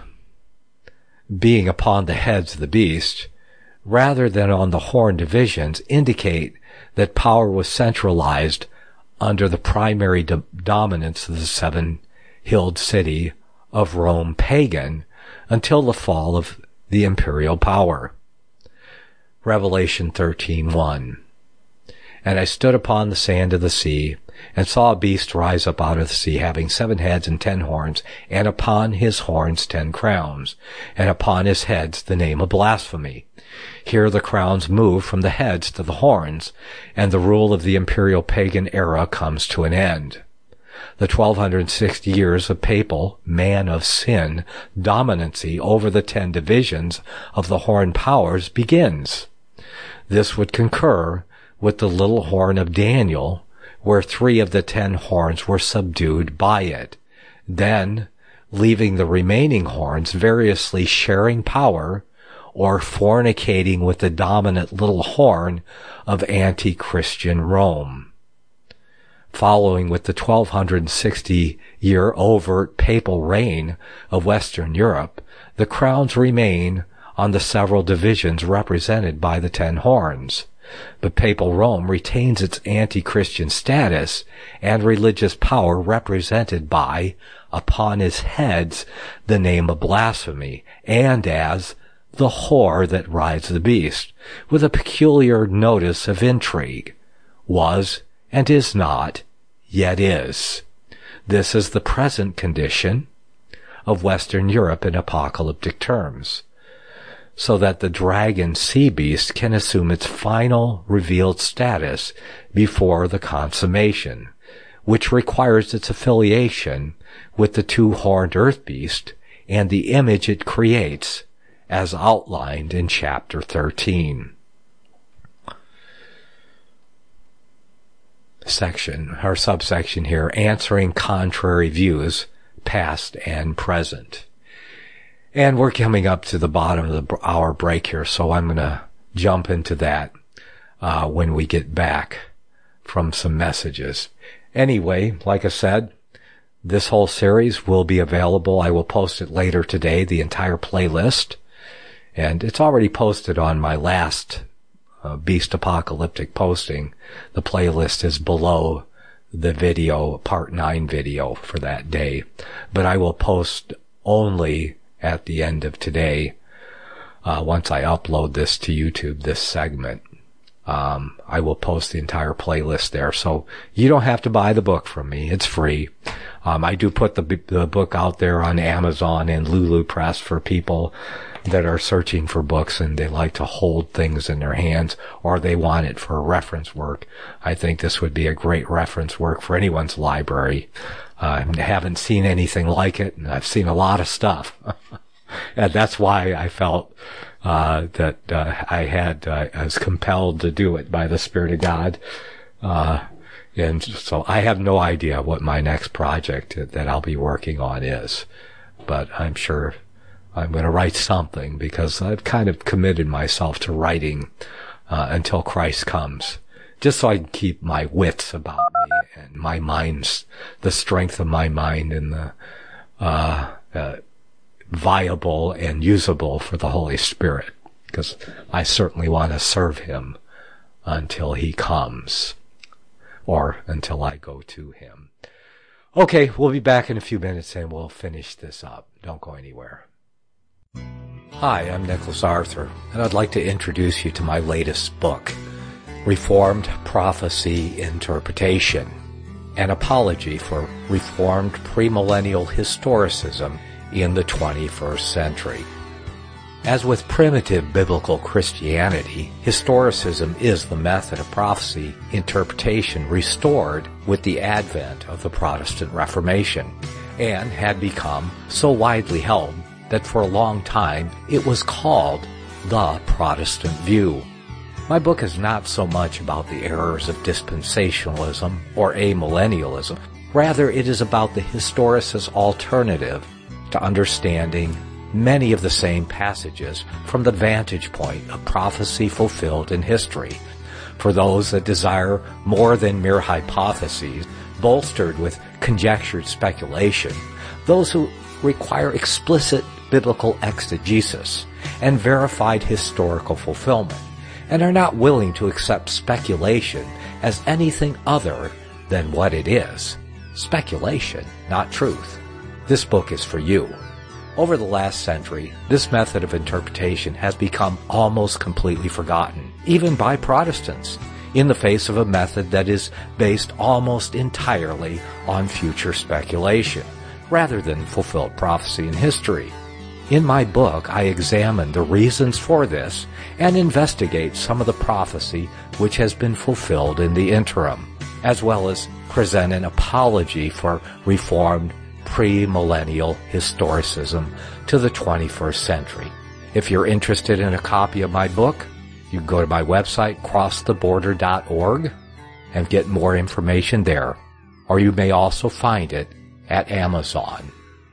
being upon the heads of the beast, rather than on the horn divisions, indicate that power was centralized under the primary do- dominance of the seven-hilled city of Rome pagan until the fall of the imperial power. Revelation thirteen one. And I stood upon the sand of the sea, and saw a beast rise up out of the sea, having seven heads and ten horns, and upon his horns ten crowns, and upon his heads the name of blasphemy. Here the crowns move from the heads to the horns, and the rule of the imperial pagan era comes to an end. The twelve sixty years of papal, man of sin, dominancy over the ten divisions of the horn powers begins. This would concur with the little horn of Daniel, where three of the ten horns were subdued by it, then leaving the remaining horns variously sharing power or fornicating with the dominant little horn of anti-Christian Rome. Following with the twelve sixty year overt papal reign of Western Europe, the crowns remain on the several divisions represented by the ten horns. But papal Rome retains its anti-Christian status and religious power represented by, upon its heads, the name of blasphemy, and as the whore that rides the beast, with a peculiar notice of intrigue, was and is not, yet is. This is the present condition of Western Europe in apocalyptic terms, so that the dragon sea beast can assume its final revealed status before the consummation, which requires its affiliation with the two-horned earth beast and the image it creates, as outlined in chapter thirteen. Section, or subsection here, answering contrary views, past and present. And we're coming up to the bottom of the hour break here, so I'm going to jump into that uh, when we get back from some messages. Anyway, like I said, this whole series will be available. I will post it later today, the entire playlist. And it's already posted on my last uh, Beast Apocalyptic posting. The playlist is below the video, part nine video for that day. But I will post only at the end of today, uh, once I upload this to YouTube, this segment. Um, I will post the entire playlist there. So you don't have to buy the book from me. It's free. Um, I do put the, the book out there on Amazon and Lulu Press for people that are searching for books and they like to hold things in their hands, or they want it for reference work. I think this would be a great reference work for anyone's library. Uh, I haven't seen anything like it, and I've seen a lot of stuff. And that's why I felt uh, that uh, I had, uh, I was compelled to do it by the Spirit of God. Uh, and so I have no idea what my next project that I'll be working on is. But I'm sure I'm going to write something, because I've kind of committed myself to writing uh, until Christ comes, just so I can keep my wits about me and my mind's, the strength of my mind, and the uh, uh viable and usable for the Holy Spirit, because I certainly want to serve him until he comes, or until I go to him. Okay, we'll be back in a few minutes and we'll finish this up. Don't go anywhere. Hi, I'm Nicholas Arthur, and I'd like to introduce you to my latest book, Reformed Prophecy Interpretation, an apology for Reformed premillennial historicism in the twenty-first century. As with primitive biblical Christianity, historicism is the method of prophecy interpretation restored with the advent of the Protestant Reformation, and had become so widely held that for a long time it was called the Protestant view. My book is not so much about the errors of dispensationalism or amillennialism. Rather, it is about the historicist alternative to understanding many of the same passages from the vantage point of prophecy fulfilled in history. For those that desire more than mere hypotheses, bolstered with conjectured speculation, those who require explicit biblical exegesis and verified historical fulfillment, and are not willing to accept speculation as anything other than what it is. Speculation, not truth. This book is for you. Over the last century, this method of interpretation has become almost completely forgotten, even by Protestants, in the face of a method that is based almost entirely on future speculation, rather than fulfilled prophecy in history. In my book, I examine the reasons for this and investigate some of the prophecy which has been fulfilled in the interim, as well as present an apology for Reformed premillennial historicism to the twenty-first century. If you're interested in a copy of my book, you can go to my website, cross the border dot org, and get more information there, or you may also find it at Amazon.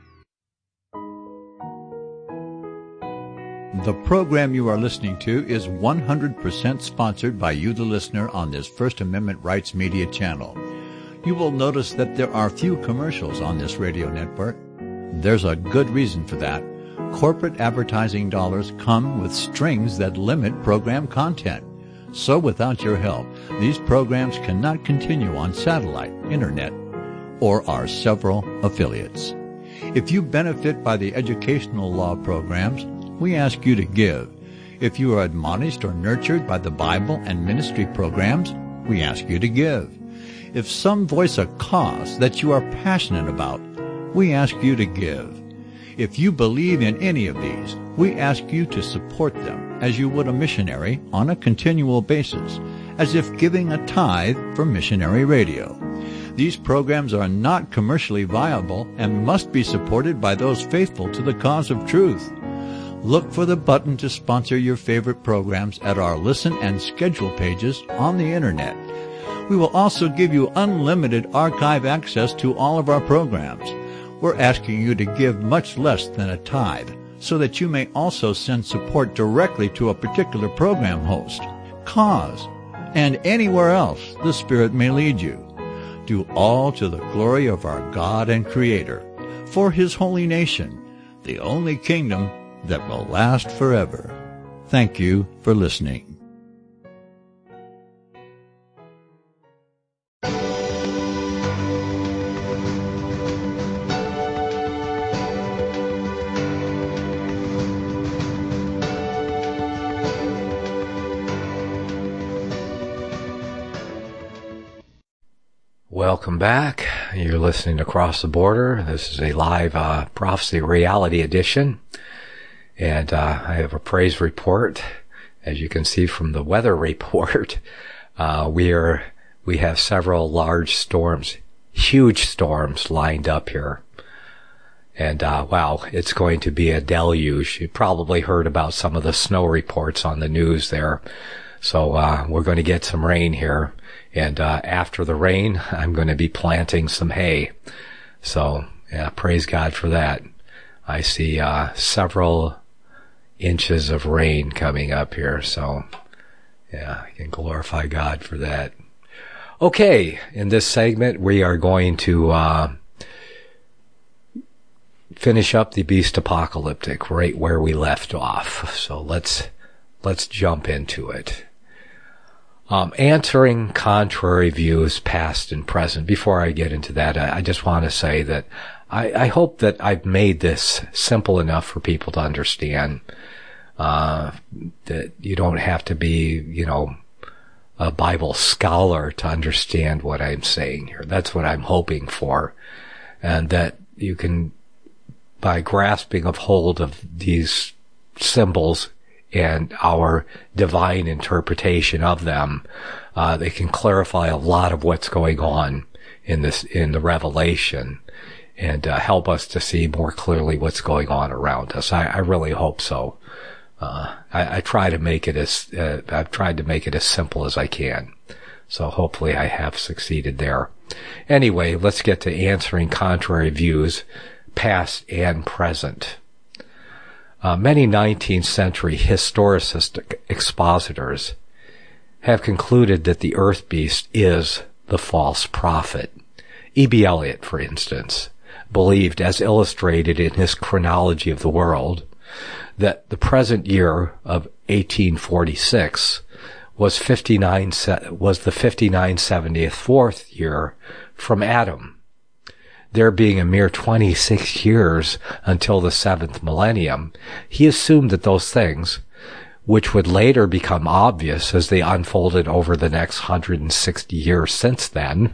The program you are listening to is one hundred percent sponsored by you, the listener, on this First Amendment Rights Media channel. You will notice that there are few commercials on this radio network. There's a good reason for that. Corporate advertising dollars come with strings that limit program content. So without your help, these programs cannot continue on satellite, internet, or our several affiliates. If you benefit by the educational law programs, we ask you to give. If you are admonished or nurtured by the Bible and ministry programs, we ask you to give. If some voice a cause that you are passionate about, we ask you to give. If you believe in any of these, we ask you to support them as you would a missionary on a continual basis, as if giving a tithe for missionary radio. These programs are not commercially viable and must be supported by those faithful to the cause of truth. Look for the button to sponsor your favorite programs at our listen and schedule pages on the Internet. We will also give you unlimited archive access to all of our programs. We're asking you to give much less than a tithe so that you may also send support directly to a particular program host, cause, and anywhere else the Spirit may lead you. Do all to the glory of our God and Creator, for His holy nation, the only kingdom that will last forever. Thank you for listening. Welcome back. You're listening to Across the Border. This is a live uh, Prophecy Reality Edition. And uh, I have a praise report. As you can see from the weather report, uh, we are we have several large storms, huge storms lined up here. And uh, wow, it's going to be a deluge. You probably heard about some of the snow reports on the news there. So uh, we're going to get some rain here. And uh, after the rain, I'm going to be planting some hay. So yeah, praise God for that. I see uh, several inches of rain coming up here. So yeah, I can glorify God for that. Okay, in this segment, we are going to uh, finish up the Beast Apocalyptic right where we left off. So let's let's jump into it. Um, answering contrary views, past and present. Before I get into that, I, I just want to say that I, I hope that I've made this simple enough for people to understand. Uh, that you don't have to be, you know, a Bible scholar to understand what I'm saying here. That's what I'm hoping for. And that you can, by grasping of hold of these symbols and our divine interpretation of them, uh, they can clarify a lot of what's going on in this, in the Revelation, and uh, help us to see more clearly what's going on around us. I, I really hope so. Uh, I, I try to make it as, uh, I've tried to make it as simple as I can. So hopefully I have succeeded there. Anyway, let's get to answering contrary views, past and present. Uh, many nineteenth century historicist expositors have concluded that the earth beast is the false prophet. E B Elliott, for instance, believed, as illustrated in his Chronology of the World, that the present year of eighteen forty-six was fifty-nine was the fifty-nine seventy-fourth year from Adam. There being a mere twenty-six years until the seventh millennium, he assumed that those things, which would later become obvious as they unfolded over the next one hundred sixty years since then,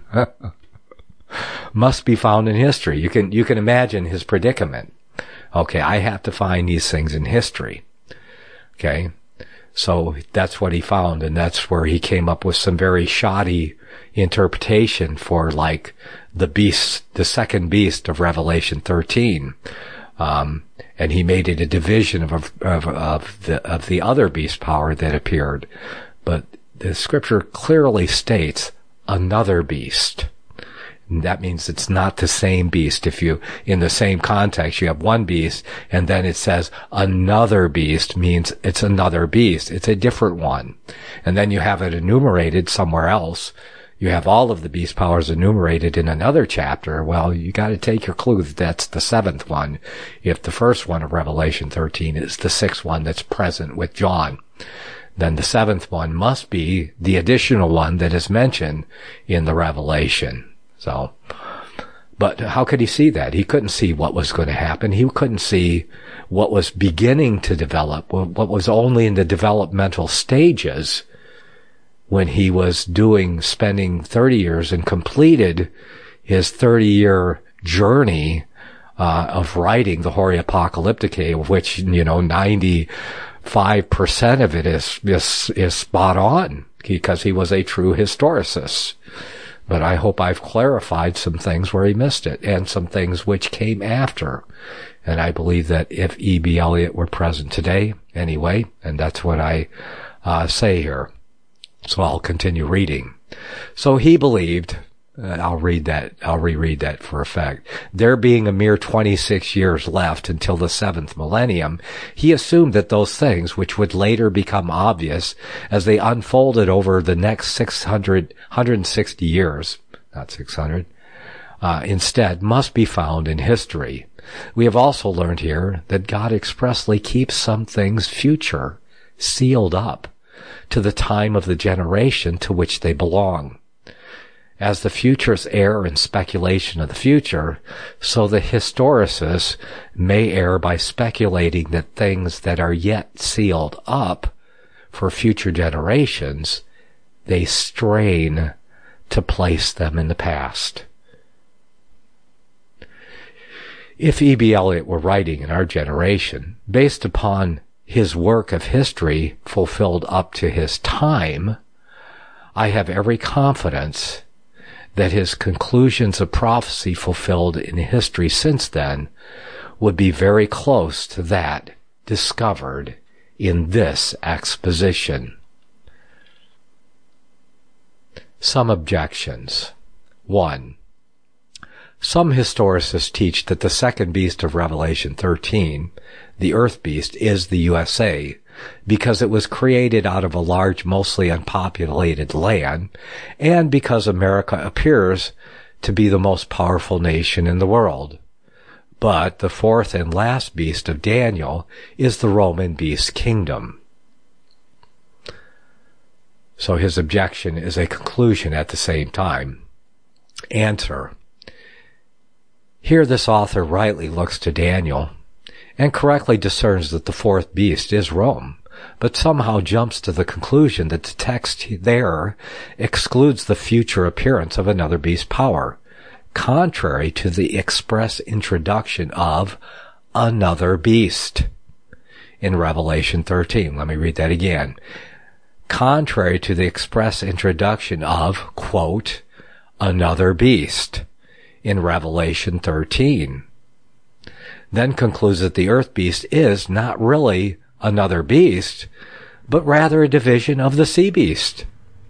must be found in history. You can, you can imagine his predicament. Okay, I have to find these things in history. Okay, so that's what he found, and that's where he came up with some very shoddy interpretation for, like, the beast, the second beast of Revelation thirteen. Um, and he made it a division of, of, of the, of the other beast power that appeared. But the scripture clearly states another beast. And that means it's not the same beast. If you, in the same context, you have one beast, and then it says another beast, means it's another beast. It's a different one. And then you have it enumerated somewhere else. You have all of the beast powers enumerated in another chapter. Well, you got to take your clue that that's the seventh one, if the first one of Revelation thirteen is the sixth one that's present with John. Then the seventh one must be the additional one that is mentioned in the Revelation. So, but how could he see that? He couldn't see what was going to happen. He couldn't see what was beginning to develop, what was only in the developmental stages when he was doing, spending thirty years and completed his thirty-year journey uh, of writing the Hori Apocalypticae, of which, you know, ninety-five percent of it is, is, is spot on, because he was a true historicist. But I hope I've clarified some things where he missed it, and some things which came after. And I believe that if E B. Elliott were present today, anyway, and that's what I uh, say here. So I'll continue reading. So he believed, uh, I'll read that, I'll reread that for effect. There being a mere twenty-six years left until the seventh millennium, he assumed that those things, which would later become obvious as they unfolded over the next six hundred, one hundred sixty years, not six hundred, uh, instead must be found in history. We have also learned here that God expressly keeps some things future sealed up to the time of the generation to which they belong. As the futurist err in speculation of the future, so the historicist may err by speculating that things that are yet sealed up for future generations, they strain to place them in the past. If E B. Elliott were writing in our generation, based upon his work of history fulfilled up to his time, I have every confidence that his conclusions of prophecy fulfilled in history since then would be very close to that discovered in this exposition. Some objections. One. Some historicists teach that the second beast of Revelation thirteen, the earth beast, is the U S A, because it was created out of a large, mostly unpopulated land, and because America appears to be the most powerful nation in the world. But the fourth and last beast of Daniel is the Roman beast kingdom. So his objection is a conclusion at the same time. Answer. Here this author rightly looks to Daniel and correctly discerns that the fourth beast is Rome, but somehow jumps to the conclusion that the text there excludes the future appearance of another beast power, contrary to the express introduction of another beast in Revelation thirteen. Let me read that again. Contrary to the express introduction of, quote, another beast in Revelation thirteen. Then concludes that the earth beast is not really another beast, but rather a division of the sea beast.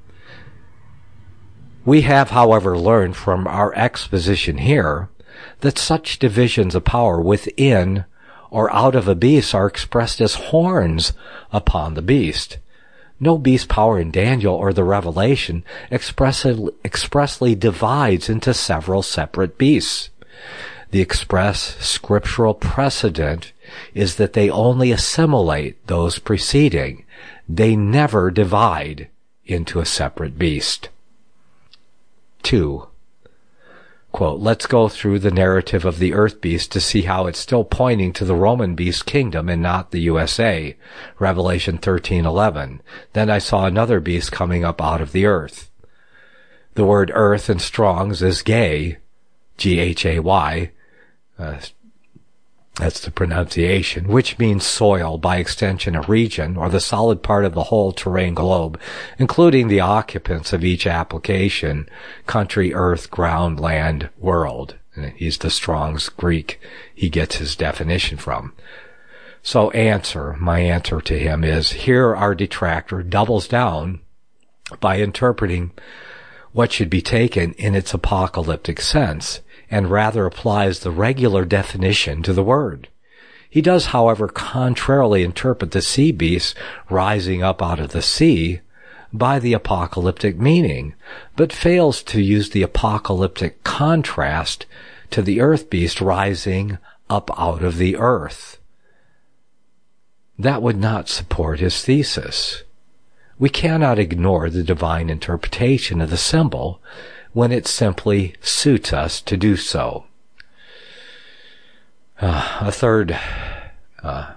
We have, however, learned from our exposition here that such divisions of power within or out of a beast are expressed as horns upon the beast. No beast power in Daniel or the Revelation expressly, expressly divides into several separate beasts. The express scriptural precedent is that they only assimilate those preceding. They never divide into a separate beast. Two. Quote, let's go through the narrative of the earth beast to see how it's still pointing to the Roman beast kingdom and not the U S A. Revelation thirteen eleven. Then I saw another beast coming up out of the earth. The word earth in Strong's is gay, G H A Y. Uh, that's the pronunciation, which means soil, by extension a region, or the solid part of the whole terrain globe, including the occupants of each application, country, earth, ground, land, world. And he's the Strong's Greek he gets his definition from. So answer, my answer to him is, here our detractor doubles down by interpreting what should be taken in its apocalyptic sense, and rather applies the regular definition to the word. He does, however, contrarily interpret the sea beast rising up out of the sea by the apocalyptic meaning, but fails to use the apocalyptic contrast to the earth beast rising up out of the earth. That would not support his thesis. We cannot ignore the divine interpretation of the symbol when it simply suits us to do so. Uh, a third, uh,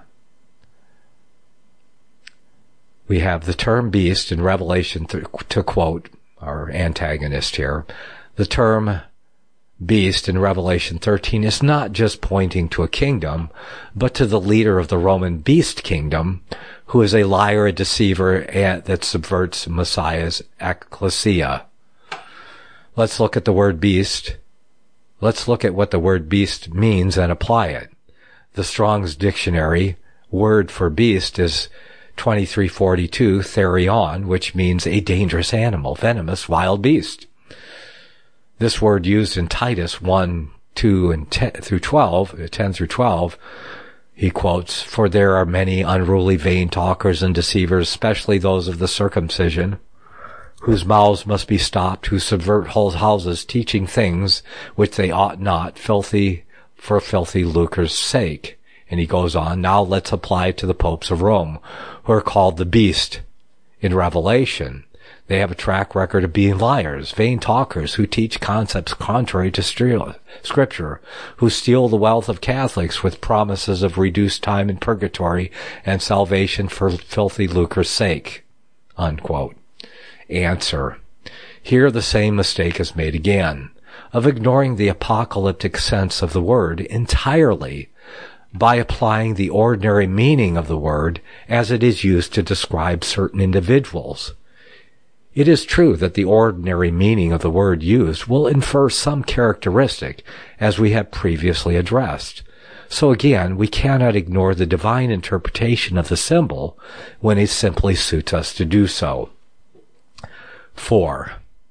we have the term beast in Revelation, th- to quote our antagonist here, the term beast in Revelation thirteen is not just pointing to a kingdom, but to the leader of the Roman beast kingdom, who is a liar, a deceiver, and that subverts Messiah's ecclesia. Let's look at the word beast. Let's look at what the word beast means and apply it. The Strong's Dictionary word for beast is twenty-three forty-two, therion, which means a dangerous animal, venomous, wild beast. This word used in Titus one, two, and ten through twelve, ten through twelve, he quotes, "For there are many unruly vain talkers and deceivers, especially those of the circumcision, whose mouths must be stopped, who subvert whole houses, teaching things which they ought not, filthy for filthy lucre's sake." And he goes on, now let's apply it to the popes of Rome, who are called the beast in Revelation. They have a track record of being liars, vain talkers who teach concepts contrary to Scripture, who steal the wealth of Catholics with promises of reduced time in purgatory and salvation for filthy lucre's sake. Unquote. Answer. Here the same mistake is made again, of ignoring the apocalyptic sense of the word entirely by applying the ordinary meaning of the word as it is used to describe certain individuals. It is true that the ordinary meaning of the word used will infer some characteristic, as we have previously addressed. So again, we cannot ignore the divine interpretation of the symbol when it simply suits us to do so. Four.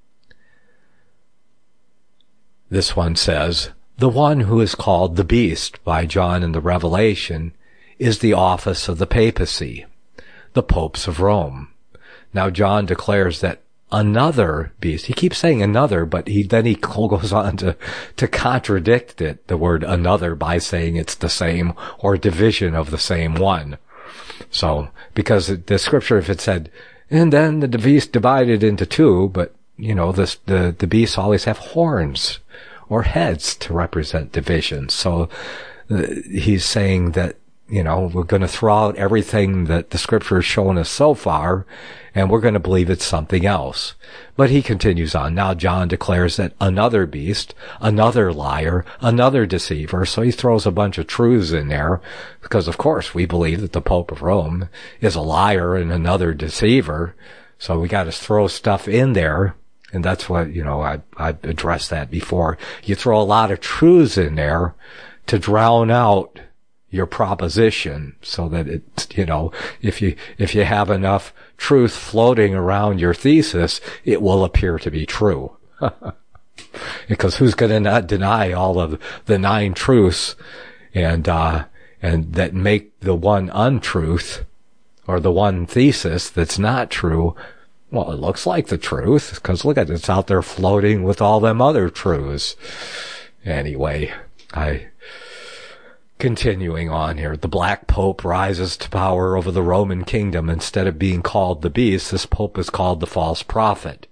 This one says, the one who is called the beast by John in the Revelation is the office of the papacy, the popes of Rome. Now John declares that another beast, he keeps saying another, but he then he goes on to, to contradict it, the word another, by saying it's the same or division of the same one. So, because the scripture, if it said, and then the beast divided into two, but, you know, this, the, the beasts always have horns or heads to represent division. So uh, he's saying that, you know, we're going to throw out everything that the scripture has shown us so far, and we're going to believe it's something else. But he continues on. Now John declares that another beast, another liar, another deceiver. So he throws a bunch of truths in there, because of course we believe that the Pope of Rome is a liar and another deceiver. So we got to throw stuff in there. And that's what, you know, I, I've addressed that before. You throw a lot of truths in there to drown out your proposition, so that it's, you know, if you, if you have enough truth floating around your thesis, it will appear to be true. Because who's going to not deny all of the nine truths and, uh, and that make the one untruth or the one thesis that's not true? Well, it looks like the truth, because look at it, it's out there floating with all them other truths. Anyway, I, continuing on here, the Black Pope rises to power over the Roman kingdom. Instead of being called the beast, this Pope is called the false prophet.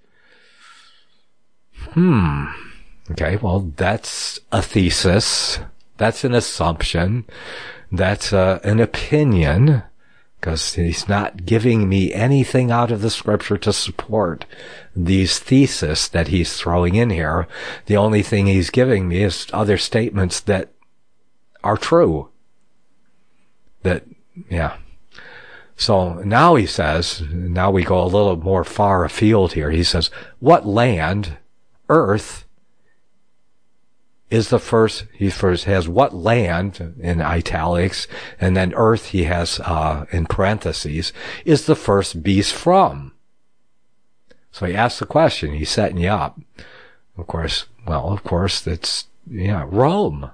Hmm. Okay, well, that's a thesis. That's an assumption. That's uh, an opinion. Because he's not giving me anything out of the scripture to support these theses that he's throwing in here. The only thing he's giving me is other statements that are true. That, yeah. So now he says, now we go a little more far afield here. He says, what land, earth, is the first, he first has what land in italics, and then earth he has uh in parentheses, is the first beast from. So he asks the question. He's setting you up. Of course, well, of course, it's, yeah, Rome.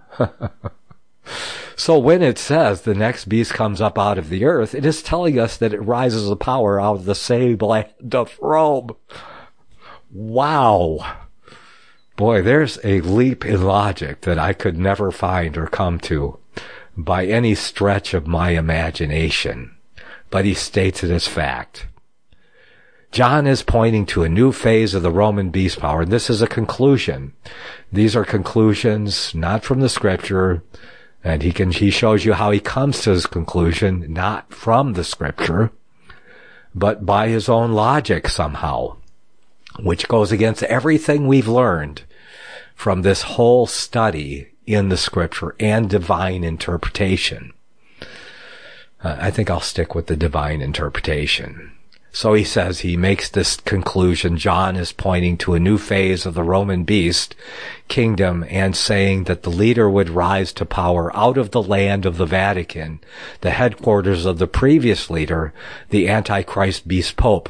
So when it says the next beast comes up out of the earth, it is telling us that it rises a power out of the same land of Rome. Wow. Boy, there's a leap in logic that I could never find or come to by any stretch of my imagination. But he states it as fact. John is pointing to a new phase of the Roman beast power, and this is a conclusion. These are conclusions not from the scripture, and he can he shows you how he comes to his conclusion, not from the scripture, but by his own logic somehow, which goes against everything we've learned from this whole study in the scripture and divine interpretation. Uh, I think I'll stick with the divine interpretation. So he says, he makes this conclusion. John is pointing to a new phase of the Roman beast kingdom and saying that the leader would rise to power out of the land of the Vatican, the headquarters of the previous leader, the Antichrist beast pope.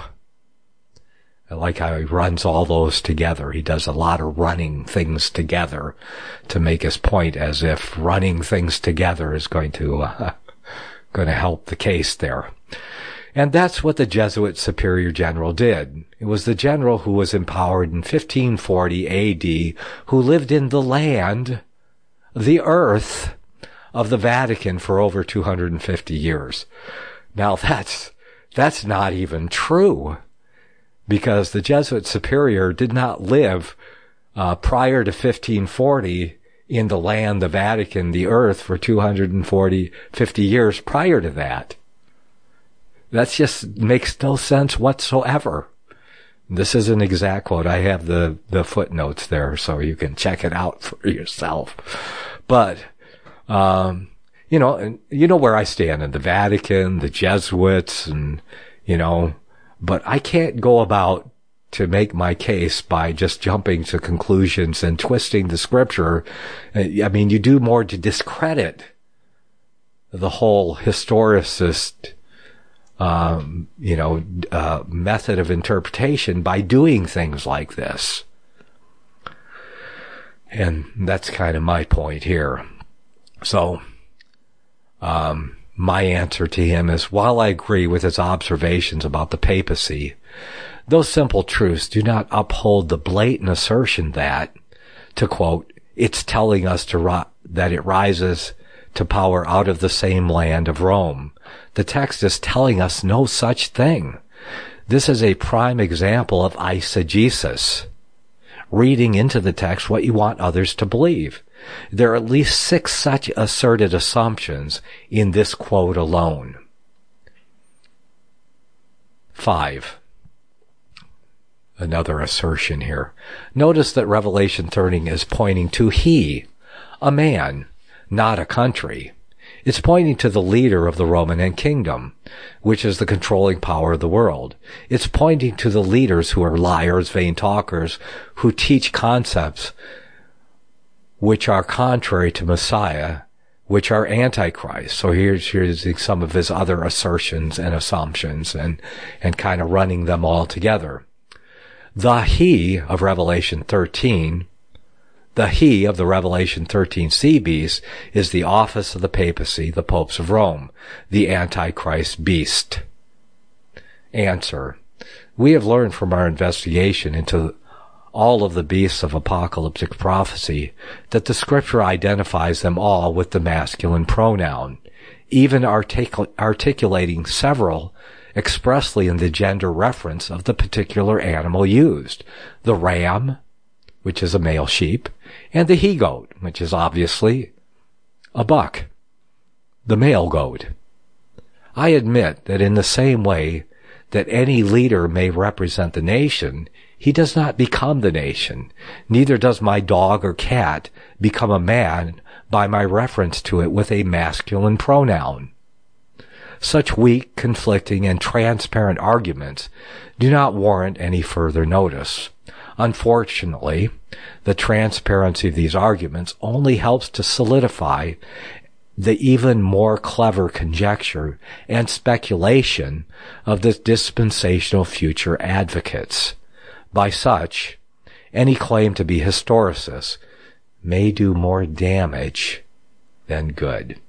I like how he runs all those together. He does a lot of running things together to make his point, as if running things together is going to, uh, going to help the case there. And that's what the Jesuit superior general did. It was the general who was empowered in fifteen forty A D, who lived in the land, the earth, of the Vatican for over two hundred fifty years. Now that's, that's not even true, because the Jesuit superior did not live uh, prior to fifteen forty in the land, the Vatican, the earth, for two hundred forty, fifty years prior to that. That just makes no sense whatsoever. This is an exact quote. I have the, the footnotes there so you can check it out for yourself. But, um, you know, and you know where I stand in the Vatican, the Jesuits, and, you know, but I can't go about to make my case by just jumping to conclusions and twisting the scripture. I mean, you do more to discredit the whole historicist Um, you know, uh, method of interpretation by doing things like this. And that's kind of my point here. So, um, my answer to him is, while I agree with his observations about the papacy, those simple truths do not uphold the blatant assertion that, to quote, it's telling us to ri- that it rises to power out of the same land of Rome. The text is telling us no such thing. This is a prime example of eisegesis, reading into the text what you want others to believe. There are at least six such asserted assumptions in this quote alone. Five. Another assertion here. Notice that Revelation thirteen is pointing to he, a man, not a country. It's pointing to the leader of the Roman kingdom, which is the controlling power of the world. It's pointing to the leaders who are liars, vain talkers, who teach concepts which are contrary to Messiah, which are Antichrist. So here's, here's some of his other assertions and assumptions, and, and kind of running them all together. The he of Revelation thirteen, the he of the Revelation thirteen sea beast, is the office of the papacy, the popes of Rome, the Antichrist beast. Answer. We have learned from our investigation into all of the beasts of apocalyptic prophecy that the scripture identifies them all with the masculine pronoun, even articul- articulating several expressly in the gender reference of the particular animal used. The ram, which is a male sheep, and the he-goat, which is obviously a buck, the male goat. I admit that in the same way that any leader may represent the nation, he does not become the nation. Neither does my dog or cat become a man by my reference to it with a masculine pronoun. Such weak, conflicting, and transparent arguments do not warrant any further notice. Unfortunately, the transparency of these arguments only helps to solidify the even more clever conjecture and speculation of the dispensational future advocates. By such, any claim to be historicist may do more damage than good.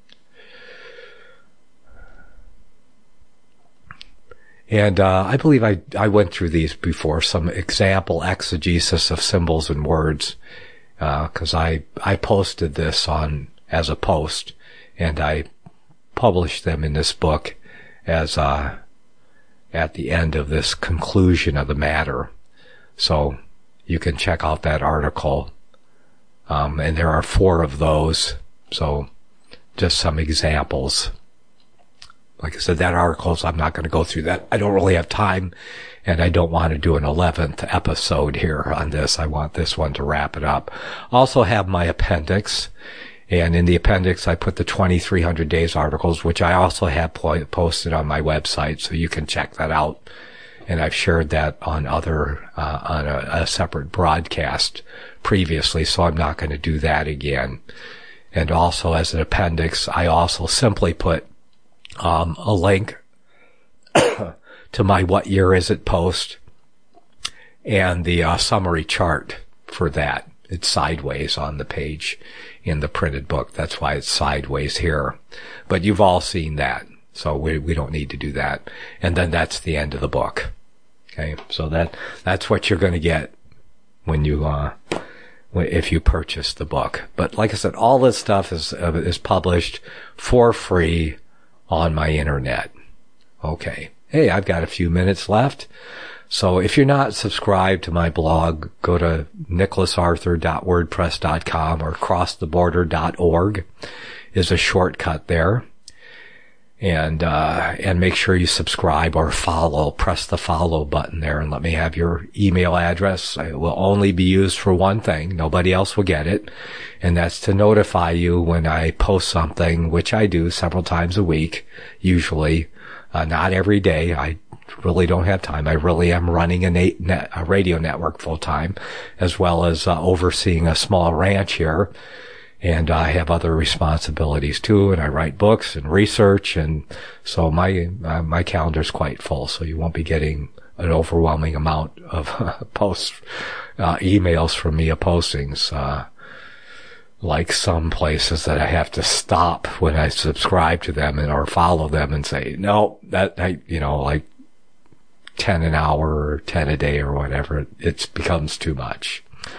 And uh, I believe I, I went through these before, some example exegesis of symbols and words, because uh, I, I posted this on as a post, and I published them in this book as uh, at the end of this conclusion of the matter. So you can check out that article. Um, and there are four of those. So just some examples. Like I said, that articles, I'm not going to go through that. I don't really have time, and I don't want to do an eleventh episode here on this. I want this one to wrap it up. Also have my appendix, and in the appendix I put the twenty-three hundred days articles, which I also have pl- posted on my website, so you can check that out. And I've shared that on other, uh, on a, a separate broadcast previously, so I'm not going to do that again. And also as an appendix, I also simply put Um, a link to my What Year Is It post and the uh, summary chart for that. It's sideways on the page in the printed book. That's why it's sideways here. But you've all seen that, so we we don't need to do that. And then that's the end of the book. Okay, so that that's what you're going to get when you uh if you purchase the book. But like I said, all this stuff is uh, is published for free on my internet. Okay. Hey, I've got a few minutes left. So if you're not subscribed to my blog, go to nicholas arthur dot wordpress dot com or cross the border dot org is a shortcut there. And, uh, and make sure you subscribe or follow. Press the follow button there and let me have your email address. It will only be used for one thing. Nobody else will get it. And that's to notify you when I post something, which I do several times a week, usually, uh, not every day. I really don't have time. I really am running a, net, a radio network full time, as well as uh, overseeing a small ranch here. And I have other responsibilities too, and I write books and research, and so my uh, my calendar's quite full. So you won't be getting an overwhelming amount of uh, posts, uh, emails from me of postings, uh, like some places that I have to stop when I subscribe to them and or follow them and say no, that I, you know, like ten an hour or ten a day or whatever. It becomes too much.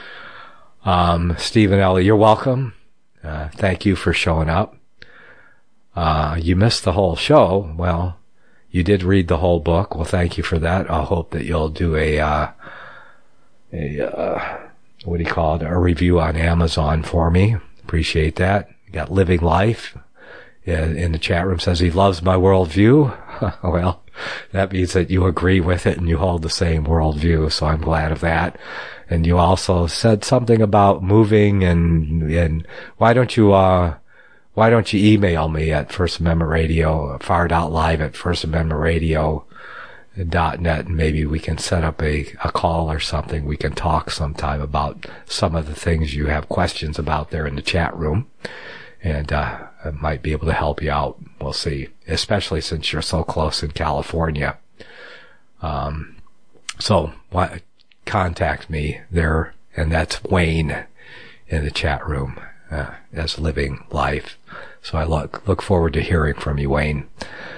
Um, Stephen Ellie, you're welcome. Uh, thank you for showing up. Uh, you missed the whole show. Well, you did read the whole book. Well, thank you for that. I hope that you'll do a, uh, a, uh, what do you call it? A review on Amazon for me. Appreciate that. You got Living Life in, in the chat room says he loves my worldview. Well, that means that you agree with it and you hold the same worldview. So I'm glad of that. And you also said something about moving and, and why don't you, uh, why don't you email me at First Amendment Radio, far.live at First Amendment Radio dot net, and maybe we can set up a, a call or something. We can talk sometime about some of the things you have questions about there in the chat room. And, uh, I might be able to help you out. We'll see, especially since you're so close in California. Um, so why, contact me there, and that's Wayne in the chat room, uh, as Living Life. So I look, look forward to hearing from you, Wayne.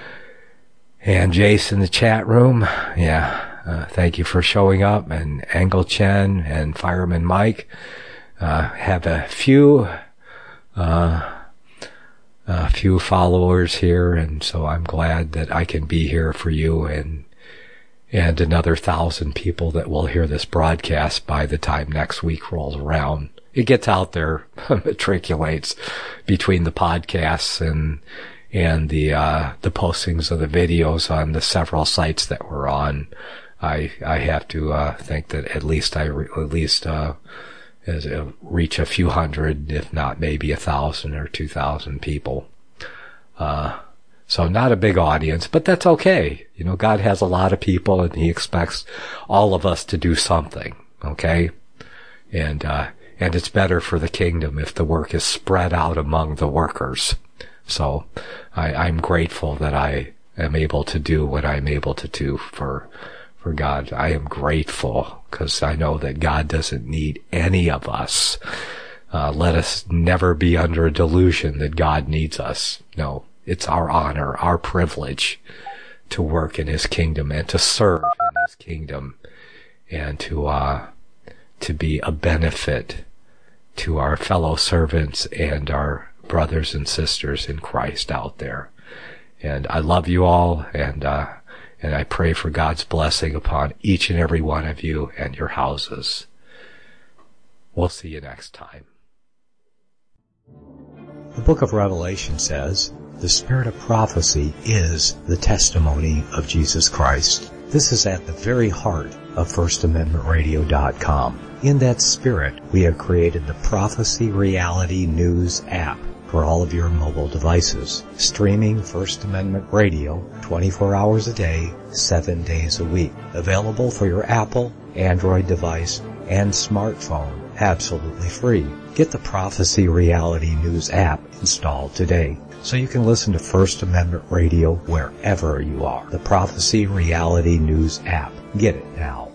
And Jace in the chat room, yeah, uh, thank you for showing up, and Engel Chen and Fireman Mike, uh, have a few, uh, a few followers here, and so I'm glad that I can be here for you and and another thousand people that will hear this broadcast by the time next week rolls around. It gets out there, matriculates between the podcasts and and the uh the postings of the videos on the several sites that we're on. I I have to uh think that at least I re- at least uh as a, reach a few hundred, if not maybe a thousand or two thousand people. Uh So not a big audience, but that's okay. You know, God has a lot of people and he expects all of us to do something. Okay. And, uh, and it's better for the kingdom if the work is spread out among the workers. So I, I'm grateful that I am able to do what I'm able to do for, for God. I am grateful because I know that God doesn't need any of us. Uh, let us never be under a delusion that God needs us. No, it's our honor, our privilege to work in His kingdom and to serve in His kingdom and to, uh, to be a benefit to our fellow servants and our brothers and sisters in Christ out there. And I love you all, and, uh, and I pray for God's blessing upon each and every one of you and your houses. We'll see you next time. The book of Revelation says, the spirit of prophecy is the testimony of Jesus Christ. This is at the very heart of First Amendment Radio dot com. In that spirit, we have created the Prophecy Reality News app for all of your mobile devices, streaming First Amendment Radio twenty-four hours a day, seven days a week. Available for your Apple, Android device, and smartphone, absolutely free. Get the Prophecy Reality News app installed today so you can listen to First Amendment Radio wherever you are. The Prophecy Reality News app. Get it now.